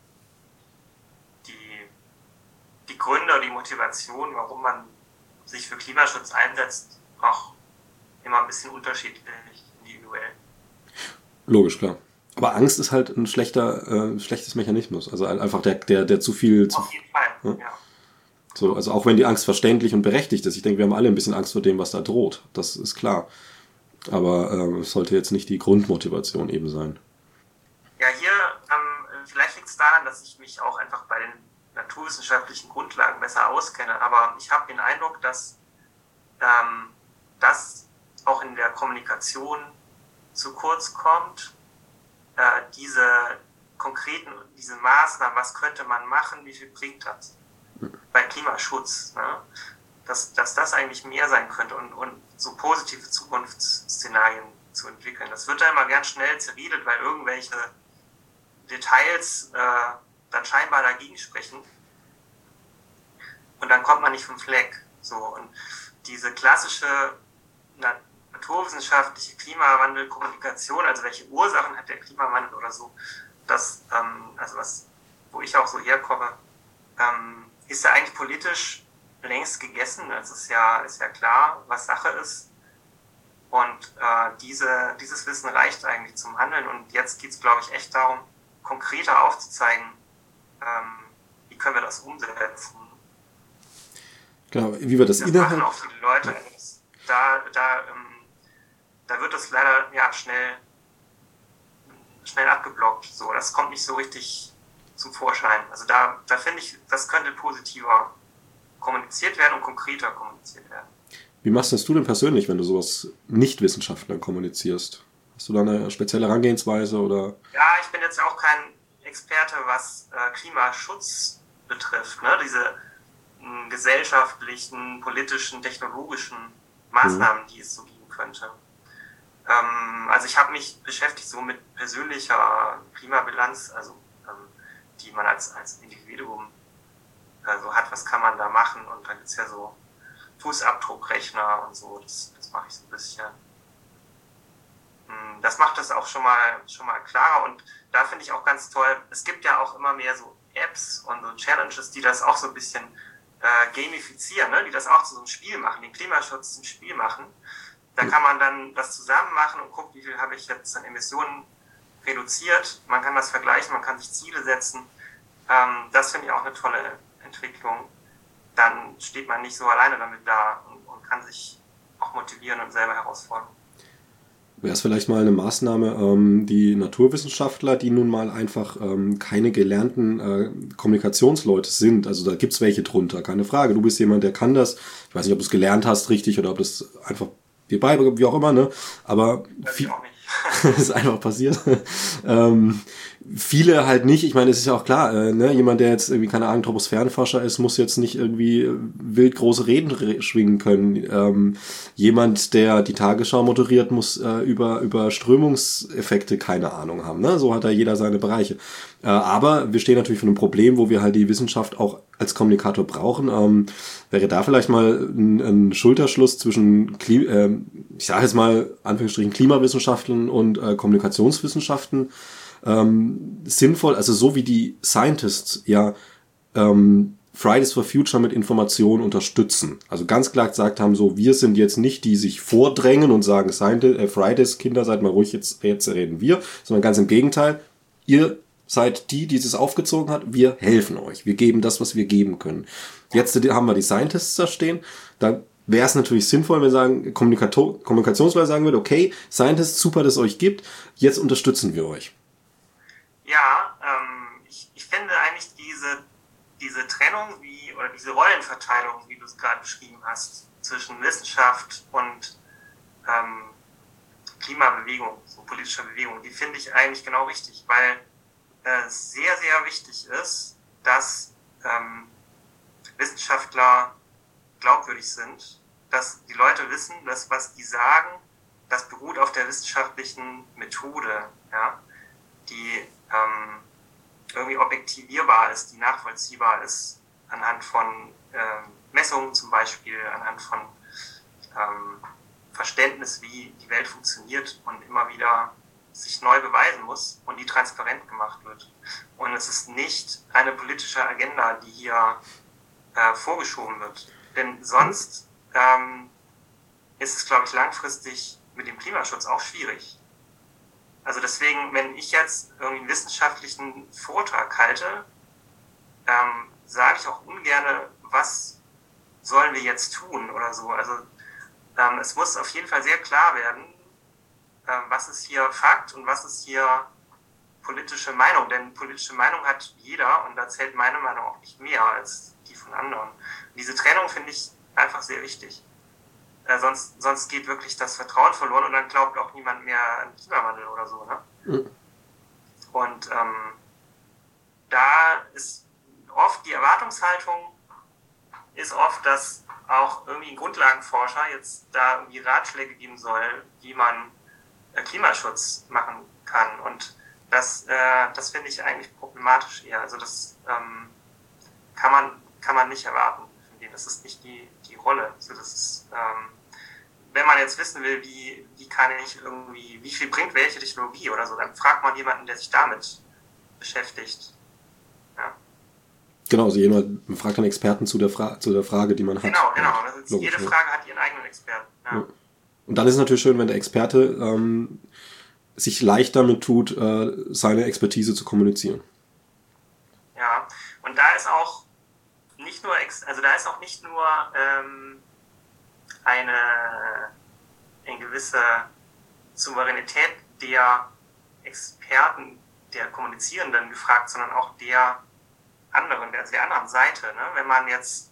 die die Gründe, die Motivation, warum man sich für Klimaschutz einsetzt, auch immer ein bisschen unterschiedlich, individuell.
Logisch, klar. Aber Angst ist halt ein schlechter, äh, schlechtes Mechanismus. Also einfach der, der, der zu viel...
Auf jeden Fall, ja. ja.
So, also auch wenn die Angst verständlich und berechtigt ist. Ich denke, wir haben alle ein bisschen Angst vor dem, was da droht. Das ist klar. Aber äh, es sollte jetzt nicht die Grundmotivation eben sein.
Ja, hier, ähm, vielleicht liegt es daran, dass ich mich auch einfach bei den naturwissenschaftlichen Grundlagen besser auskenne. Aber ich habe den Eindruck, dass ähm, das auch in der Kommunikation zu kurz kommt, äh, diese konkreten, diese Maßnahmen, was könnte man machen, wie viel bringt das bei Klimaschutz, ne? dass, dass das eigentlich mehr sein könnte und, und so positive Zukunftsszenarien zu entwickeln. Das wird da immer ganz schnell zerriedelt, weil irgendwelche Details äh, dann scheinbar dagegen sprechen und dann kommt man nicht vom Fleck. So, und diese klassische naturwissenschaftliche Klimawandelkommunikation, also welche Ursachen hat der Klimawandel oder so, das, ähm, also was, wo ich auch so herkomme, ähm, ist ja eigentlich politisch längst gegessen. Es ist ja, ist ja klar, was Sache ist. Und äh, diese, dieses Wissen reicht eigentlich zum Handeln. Und jetzt geht es, glaube ich, echt darum, konkreter aufzuzeigen, ähm, wie können wir das umsetzen.
Genau, wie wir das,
das
innerhalb...
machen auch viele Leute. Ja. Das, da, da, ähm, da wird das leider ja, schnell, schnell abgeblockt. So, das kommt nicht so richtig zum Vorschein. Also da, da finde ich, das könnte positiver kommuniziert werden und konkreter kommuniziert werden.
Wie machst das du denn persönlich, wenn du sowas Nicht-Wissenschaftlern kommunizierst? Hast du da eine spezielle Herangehensweise oder?
Ja, ich bin jetzt auch kein Experte, was äh, Klimaschutz betrifft. Ne? Diese mh, gesellschaftlichen, politischen, technologischen Maßnahmen, mhm. die es so geben könnte. Ähm, also ich habe mich beschäftigt so mit persönlicher Klimabilanz, also ähm, die man als, als Individuum äh, so hat, was kann man da machen, und da gibt es ja so Fußabdruckrechner und so, das, das mache ich so ein bisschen. Das macht das auch schon mal, schon mal klarer, und da finde ich auch ganz toll, es gibt ja auch immer mehr so Apps und so Challenges, die das auch so ein bisschen äh, gamifizieren, ne? Die das auch zu so einem Spiel machen, den Klimaschutz zum Spiel machen. Da kann man dann das zusammen machen und guckt, wie viel habe ich jetzt an Emissionen reduziert. Man kann das vergleichen, man kann sich Ziele setzen. Ähm, das finde ich auch eine tolle Entwicklung. Dann steht man nicht so alleine damit da und, und kann sich auch motivieren und selber herausfordern.
Wäre es vielleicht mal eine Maßnahme, ähm, die Naturwissenschaftler, die nun mal einfach ähm, keine gelernten äh, Kommunikationsleute sind, also da gibt's welche drunter, keine Frage. Du bist jemand, der kann das. Ich weiß nicht, ob du es gelernt hast richtig oder ob das einfach dir beibringt, wie auch immer, ne? Aber viel, auch nicht. ist einfach passiert. ähm, viele halt nicht. Ich meine, es ist ja auch klar, äh, ne? Jemand, der jetzt irgendwie, keine Ahnung, Troposphärenforscher ist, muss jetzt nicht irgendwie wild große Reden re- schwingen können. Ähm, jemand, der die Tagesschau moderiert, muss äh, über über Strömungseffekte keine Ahnung haben. Ne? So hat da jeder seine Bereiche. Äh, aber wir stehen natürlich vor einem Problem, wo wir halt die Wissenschaft auch als Kommunikator brauchen. Ähm, wäre da vielleicht mal ein, ein Schulterschluss zwischen, Klim- äh, ich sage jetzt mal, Anführungsstrichen, Klimawissenschaften und äh, Kommunikationswissenschaften ähm, sinnvoll, also so wie die Scientists ja ähm, Fridays for Future mit Informationen unterstützen. Also ganz klar gesagt haben, so, wir sind jetzt nicht die, die sich vordrängen und sagen, Scientist, äh, Fridays, Kinder, seid mal ruhig, jetzt, jetzt reden wir, sondern ganz im Gegenteil, ihr seid die, die es aufgezogen hat, wir helfen euch, wir geben das, was wir geben können. Jetzt haben wir die Scientists da stehen, da wäre es natürlich sinnvoll, wenn wir sagen, Kommunikator- Kommunikationsleute sagen würden, okay, Scientists, super, dass es euch gibt, jetzt unterstützen wir euch.
Ja, ähm, ich, ich finde eigentlich diese diese Trennung wie, oder diese Rollenverteilung, wie du es gerade beschrieben hast, zwischen Wissenschaft und ähm, Klimabewegung, so politischer Bewegung, die finde ich eigentlich genau richtig, weil äh, es sehr, sehr wichtig ist, dass ähm, Wissenschaftler glaubwürdig sind, dass die Leute wissen, dass was die sagen, das beruht auf der wissenschaftlichen Methode, ja, die ähm, irgendwie objektivierbar ist, die nachvollziehbar ist anhand von ähm, Messungen zum Beispiel, anhand von ähm, Verständnis, wie die Welt funktioniert und immer wieder sich neu beweisen muss und die transparent gemacht wird. Und es ist nicht eine politische Agenda, die hier äh, vorgeschoben wird. Denn sonst ähm, ist es, glaube ich, langfristig mit dem Klimaschutz auch schwierig. Also deswegen, wenn ich jetzt irgendwie einen wissenschaftlichen Vortrag halte, ähm, sage ich auch ungern, was sollen wir jetzt tun oder so. Also ähm, es muss auf jeden Fall sehr klar werden, ähm, was ist hier Fakt und was ist hier politische Meinung. Denn politische Meinung hat jeder und da zählt meine Meinung auch nicht mehr als die von anderen. Und diese Trennung finde ich einfach sehr wichtig. Äh, sonst, sonst geht wirklich das Vertrauen verloren und dann glaubt auch niemand mehr an Klimawandel oder so. Ne? Mhm. Und ähm, da ist oft die Erwartungshaltung, ist oft, dass auch irgendwie ein Grundlagenforscher jetzt da irgendwie Ratschläge geben soll, wie man äh, Klimaschutz machen kann. Und das, äh, das finde ich eigentlich problematisch eher. Also das ähm, kann man, kann man nicht erwarten. Das ist nicht die, die Rolle. Also das ist, ähm, wenn man jetzt wissen will, wie, wie kann ich irgendwie, wie viel bringt welche Technologie oder so, dann fragt man jemanden, der sich damit beschäftigt. Ja.
Genau, also jemand fragt einen Experten zu der, Fra- zu der Frage, die man hat.
Genau, genau. Das ist, logisch, jede ja. Frage hat ihren eigenen Experten. Ja. Ja.
Und dann ist es natürlich schön, wenn der Experte ähm, sich leicht damit tut, äh, seine Expertise zu kommunizieren.
Ja, und da ist auch nicht nur, also da ist auch nicht nur ähm, eine, eine gewisse Souveränität der Experten, der Kommunizierenden gefragt, sondern auch der anderen, der, der anderen Seite. Ne? Wenn man jetzt,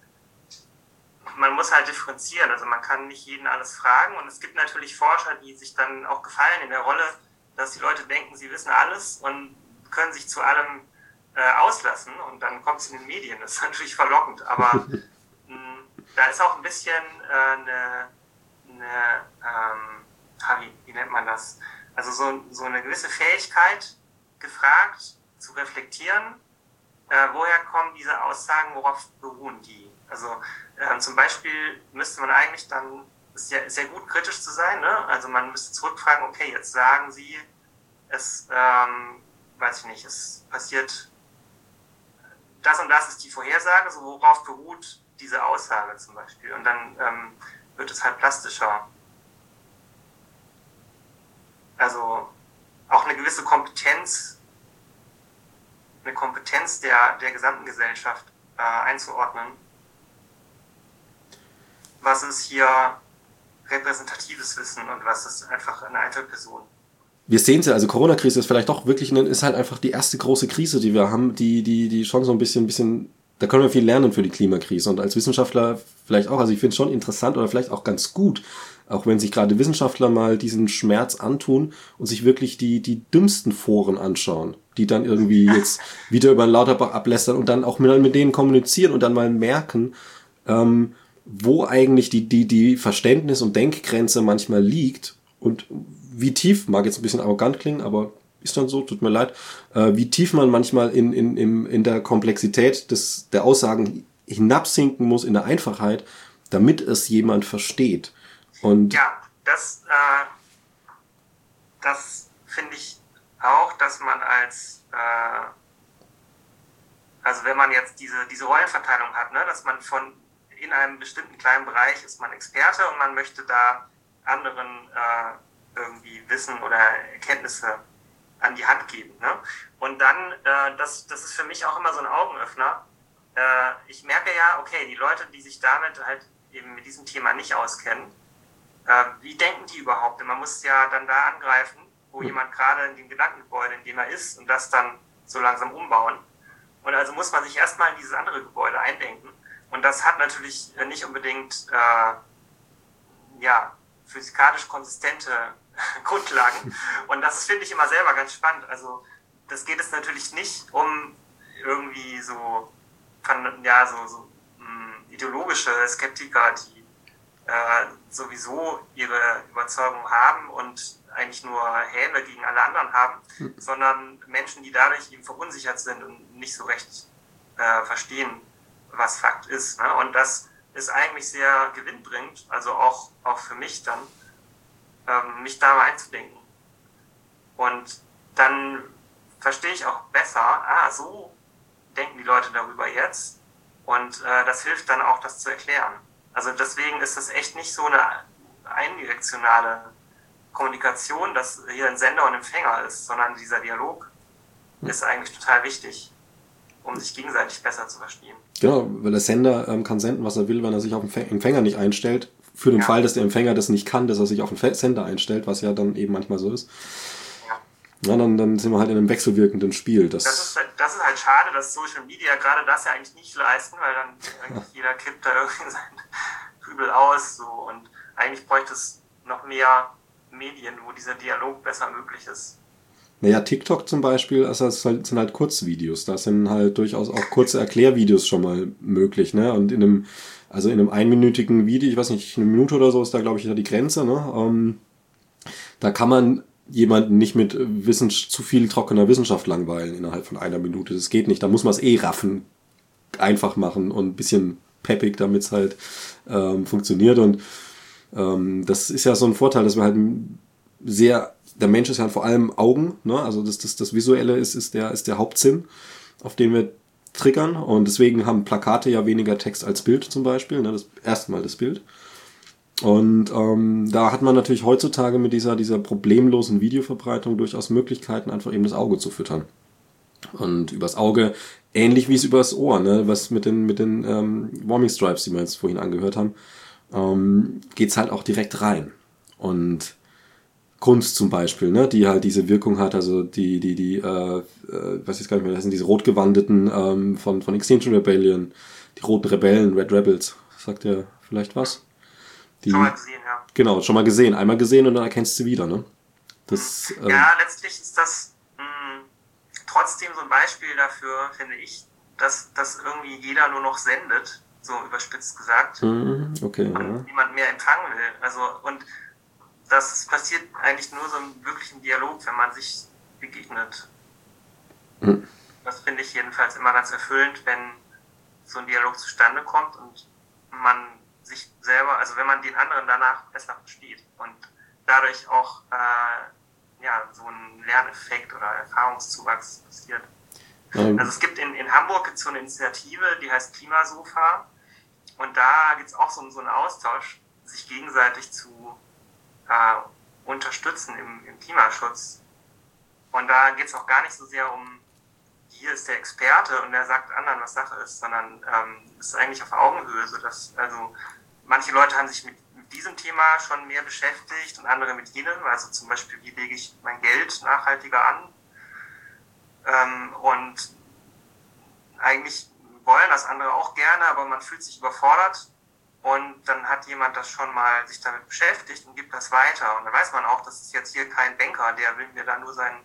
man muss halt differenzieren, also man kann nicht jeden alles fragen und es gibt natürlich Forscher, die sich dann auch gefallen in der Rolle, dass die Leute denken, sie wissen alles und können sich zu allem äh, auslassen und dann kommt es in den Medien. Das ist natürlich verlockend, aber mh, da ist auch ein bisschen äh, eine, eine ähm, wie, wie nennt man das? Also so, so eine gewisse Fähigkeit gefragt, zu reflektieren, äh, woher kommen diese Aussagen, worauf beruhen die? Also äh, zum Beispiel müsste man eigentlich dann, ist ja sehr gut kritisch zu sein, ne? Also man müsste zurückfragen, okay, jetzt sagen Sie, es, ähm, weiß ich nicht, es passiert, das und das ist die Vorhersage, so worauf beruht diese Aussage zum Beispiel? Und dann ähm, wird es halt plastischer. Also auch eine gewisse Kompetenz, eine Kompetenz der, der gesamten Gesellschaft äh, einzuordnen. Was ist hier repräsentatives Wissen und was ist einfach eine Einzelperson?
Wir sehen es ja, also Corona-Krise ist vielleicht doch wirklich, eine, ist halt einfach die erste große Krise, die wir haben, die, die, die schon so ein bisschen, bisschen, da können wir viel lernen für die Klimakrise und als Wissenschaftler vielleicht auch, also ich finde es schon interessant oder vielleicht auch ganz gut, auch wenn sich gerade Wissenschaftler mal diesen Schmerz antun und sich wirklich die, die dümmsten Foren anschauen, die dann irgendwie jetzt wieder über den Lauterbach ablästern und dann auch mit, mit denen kommunizieren und dann mal merken, ähm, wo eigentlich die, die, die Verständnis- und Denkgrenze manchmal liegt und wie tief, mag jetzt ein bisschen arrogant klingen, aber ist dann so, tut mir leid, äh, wie tief man manchmal in, in, in, in der Komplexität des, der Aussagen hinabsinken muss, in der Einfachheit, damit es jemand versteht. Und
ja, das, äh, das finde ich auch, dass man als, äh, also wenn man jetzt diese, diese Rollenverteilung hat, ne, dass man von in einem bestimmten kleinen Bereich ist man Experte und man möchte da anderen äh, irgendwie Wissen oder Erkenntnisse an die Hand geben. Ne? Und dann, äh, das, das ist für mich auch immer so ein Augenöffner. Äh, ich merke ja, okay, die Leute, die sich damit halt eben mit diesem Thema nicht auskennen, äh, wie denken die überhaupt? Und man muss ja dann da angreifen, wo jemand gerade in dem Gedankengebäude, in dem er ist, und das dann so langsam umbauen. Und also muss man sich erstmal in dieses andere Gebäude eindenken. Und das hat natürlich nicht unbedingt äh, ja, physikalisch konsistente Grundlagen. Und das finde ich immer selber ganz spannend. Also das geht es natürlich nicht um irgendwie so, ja, so, so mh, ideologische Skeptiker, die äh, sowieso ihre Überzeugung haben und eigentlich nur Häme gegen alle anderen haben, hm. sondern Menschen, die dadurch eben verunsichert sind und nicht so recht äh, verstehen, was Fakt ist. Ne? Und das ist eigentlich sehr gewinnbringend, also auch, auch für mich dann, ähm, mich da mal einzudenken. Und dann verstehe ich auch besser, ah, so denken die Leute darüber jetzt. Und äh, das hilft dann auch, das zu erklären. Also deswegen ist es echt nicht so eine eindirektionale Kommunikation, dass hier ein Sender und Empfänger ist, sondern dieser Dialog ist eigentlich total wichtig, um sich gegenseitig besser zu verstehen.
Genau, weil der Sender ähm, kann senden, was er will, wenn er sich auf den Empfänger nicht einstellt. Für den ja. Fall, dass der Empfänger das nicht kann, dass er sich auf den Sender einstellt, was ja dann eben manchmal so ist. Ja, ja dann, dann sind wir halt in einem wechselwirkenden Spiel. Das,
das, ist, das ist halt schade, dass Social Media gerade das ja eigentlich nicht leisten, weil dann eigentlich ja. jeder kippt da irgendwie sein Kübel aus. So. Und eigentlich bräuchte es noch mehr Medien, wo dieser Dialog besser möglich ist.
Naja, TikTok zum Beispiel, also das sind halt Kurzvideos. Da sind halt durchaus auch kurze Erklärvideos schon mal möglich, ne? Und in einem, also in einem einminütigen Video, ich weiß nicht, eine Minute oder so ist da, glaube ich, die Grenze, ne? Ähm, da kann man jemanden nicht mit Wissen, zu viel trockener Wissenschaft langweilen innerhalb von einer Minute. Das geht nicht. Da muss man es eh raffen, einfach machen und ein bisschen peppig, damit es halt ähm, funktioniert. Und ähm, das ist ja so ein Vorteil, dass wir halt sehr, der Mensch ist ja vor allem Augen, ne? Also das, das, das Visuelle ist, ist, der, ist der Hauptsinn, auf den wir triggern. Und deswegen haben Plakate ja weniger Text als Bild zum Beispiel, ne? Das erste Mal das Bild. Und ähm, da hat man natürlich heutzutage mit dieser, dieser problemlosen Videoverbreitung durchaus Möglichkeiten, einfach eben das Auge zu füttern. Und übers Auge, ähnlich wie es übers Ohr, ne? Was mit den, mit den ähm, Warming Stripes, die wir jetzt vorhin angehört haben, ähm, geht's halt auch direkt rein. Und Kunst zum Beispiel, ne, die halt diese Wirkung hat, also die, die, die, äh, äh weiß ich gar nicht mehr, das sind diese rotgewandeten ähm, von, von Extinction Rebellion, die roten Rebellen, Red Rebels, sagt ihr vielleicht was? Die,
schon mal gesehen, ja.
Genau, schon mal gesehen, einmal gesehen und dann erkennst du wieder, ne? Das,
ähm, ja, letztlich ist das mh, trotzdem so ein Beispiel dafür, finde ich, dass, dass irgendwie jeder nur noch sendet, so überspitzt gesagt,
mhm, okay,
und
ja.
niemand mehr empfangen will. Also, und das passiert eigentlich nur so im wirklichen Dialog, wenn man sich begegnet. Mhm. Das finde ich jedenfalls immer ganz erfüllend, wenn so ein Dialog zustande kommt und man sich selber, also wenn man den anderen danach besser versteht und dadurch auch äh, ja, so ein Lerneffekt oder Erfahrungszuwachs passiert. Mhm. Also es gibt in, in Hamburg gibt's so eine Initiative, die heißt Klimasofa, und da gibt es auch so, so einen Austausch, sich gegenseitig zu äh, unterstützen im, im Klimaschutz. Und da geht es auch gar nicht so sehr um, hier ist der Experte und der sagt anderen, was Sache ist, sondern ähm, es ist eigentlich auf Augenhöhe, so dass, also manche Leute haben sich mit, mit diesem Thema schon mehr beschäftigt und andere mit jenem, also zum Beispiel, wie lege ich mein Geld nachhaltiger an, ähm, und eigentlich wollen das andere auch gerne, aber man fühlt sich überfordert. Und dann hat jemand das schon mal sich damit beschäftigt und gibt das weiter. Und dann weiß man auch, das ist jetzt hier kein Banker, der will mir da nur sein,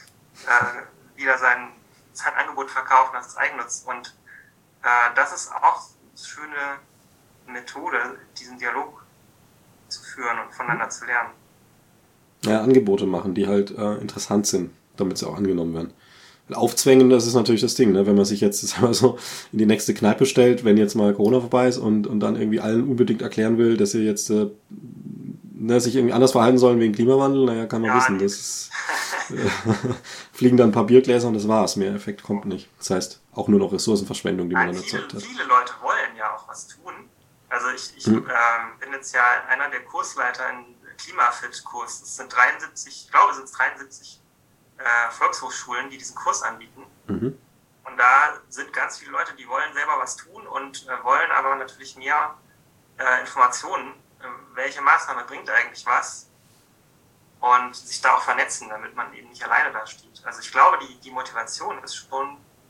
äh, wieder sein, sein Angebot verkaufen als Eigennutz. Und äh, das ist auch eine schöne Methode, diesen Dialog zu führen und voneinander zu lernen.
Ja, Angebote machen, die halt äh, interessant sind, damit sie auch angenommen werden. Aufzwängen, das ist natürlich das Ding, ne? Wenn man sich jetzt sagen wir so in die nächste Kneipe stellt, wenn jetzt mal Corona vorbei ist und, und dann irgendwie allen unbedingt erklären will, dass sie jetzt äh, ne, sich irgendwie anders verhalten sollen wegen Klimawandel, naja, kann man ja wissen, das ist, äh, fliegen dann ein paar Biergläser und das war's. Mehr Effekt kommt nicht. Das heißt, auch nur noch Ressourcenverschwendung, die man
Nein,
dann
viele,
erzeugt hat.
Viele Leute wollen ja auch was tun. Also ich, ich hm. äh, bin jetzt ja einer der Kursleiter in Klimafit-Kurs. Es sind dreiundsiebzig, ich glaube, es sind dreiundsiebzig Äh, Volkshochschulen, die diesen Kurs anbieten. Mhm. Und da sind ganz viele Leute, die wollen selber was tun und äh, wollen aber natürlich mehr äh, Informationen, äh, welche Maßnahme bringt eigentlich was, und sich da auch vernetzen, damit man eben nicht alleine da steht. Also ich glaube, die, die Motivation ist schon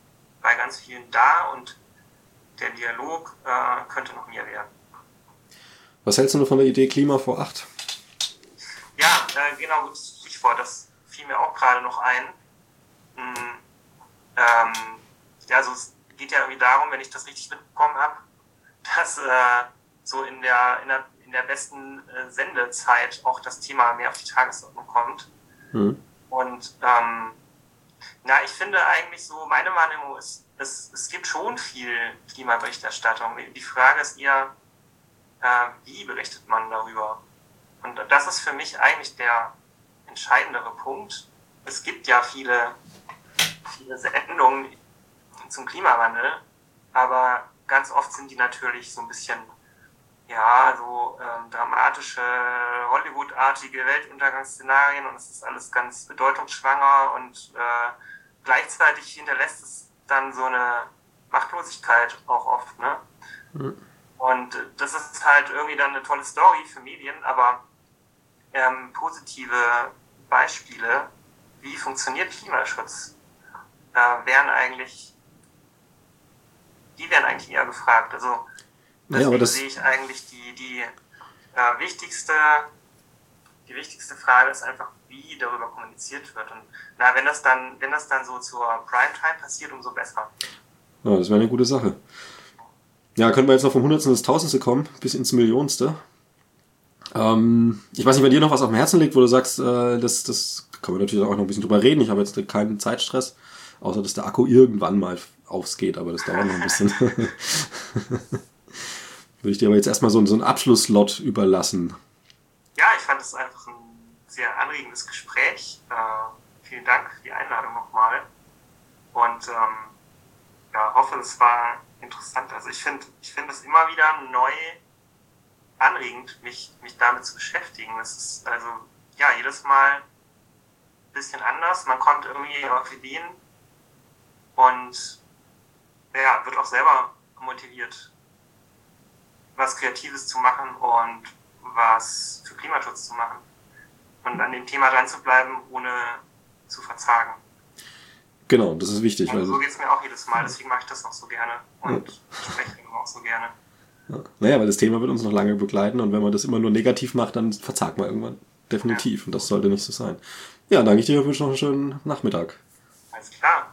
bei ganz vielen da und der Dialog äh, könnte noch mehr werden.
Was hältst du von der Idee Klima vor acht?
Ja, äh, genau, gutes Stichwort, das fiel mir auch gerade noch ein. Hm, ähm, ja, also es geht ja irgendwie darum, wenn ich das richtig mitbekommen habe, dass äh, so in der, in der in der besten äh, Sendezeit auch das Thema mehr auf die Tagesordnung kommt. Mhm. Und ähm, na, ich finde eigentlich so, meine Wahrnehmung ist, es, es gibt schon viel Klimaberichterstattung. Die Frage ist eher, äh, wie berichtet man darüber? Und das ist für mich eigentlich der entscheidendere Punkt. Es gibt ja viele, viele Sendungen zum Klimawandel, aber ganz oft sind die natürlich so ein bisschen ja, so ähm, dramatische, Hollywood-artige Weltuntergangsszenarien und es ist alles ganz bedeutungsschwanger und äh, gleichzeitig hinterlässt es dann so eine Machtlosigkeit auch oft, ne? Mhm. Und das ist halt irgendwie dann eine tolle Story für Medien, aber ähm, positive Beispiele, wie funktioniert Klimaschutz, äh, wären eigentlich, die wären eigentlich eher gefragt. Also deswegen ja, aber das sehe ich eigentlich die, die äh, wichtigste, die wichtigste Frage ist einfach, wie darüber kommuniziert wird. Und na, wenn das dann, wenn das dann so zur Primetime passiert, umso besser.
Ja, das wäre eine gute Sache. Ja, können wir jetzt noch vom Hundertsten ins Tausendste kommen, bis ins Millionste. Ähm, ich weiß nicht, wenn dir noch was auf dem Herzen liegt, wo du sagst, äh, das, das können wir natürlich auch noch ein bisschen drüber reden. Ich habe jetzt keinen Zeitstress, außer dass der Akku irgendwann mal aufgeht, aber das dauert noch ein bisschen. Würde ich dir aber jetzt erstmal so, so einen Abschlusslot überlassen.
Ja, ich fand es einfach ein sehr anregendes Gespräch. Äh, vielen Dank für die Einladung nochmal. Und ähm, ja, hoffe, es war interessant. Also ich finde ich finde es immer wieder neu anregend, mich, mich damit zu beschäftigen. Es ist also ja jedes Mal ein bisschen anders. Man kommt irgendwie auf Ideen und ja, wird auch selber motiviert, was Kreatives zu machen und was für Klimaschutz zu machen. Und an dem Thema dran zu bleiben, ohne zu verzagen.
Genau, das ist wichtig.
Und so geht es mir auch jedes Mal, deswegen mache ich das auch so gerne und ja. spreche auch so gerne.
Ja. Naja, weil das Thema wird uns noch lange begleiten und wenn man das immer nur negativ macht, dann verzagt man irgendwann. Definitiv. Ja. Und das sollte nicht so sein. Ja, danke ich dir, wünsche noch einen schönen Nachmittag.
Alles klar.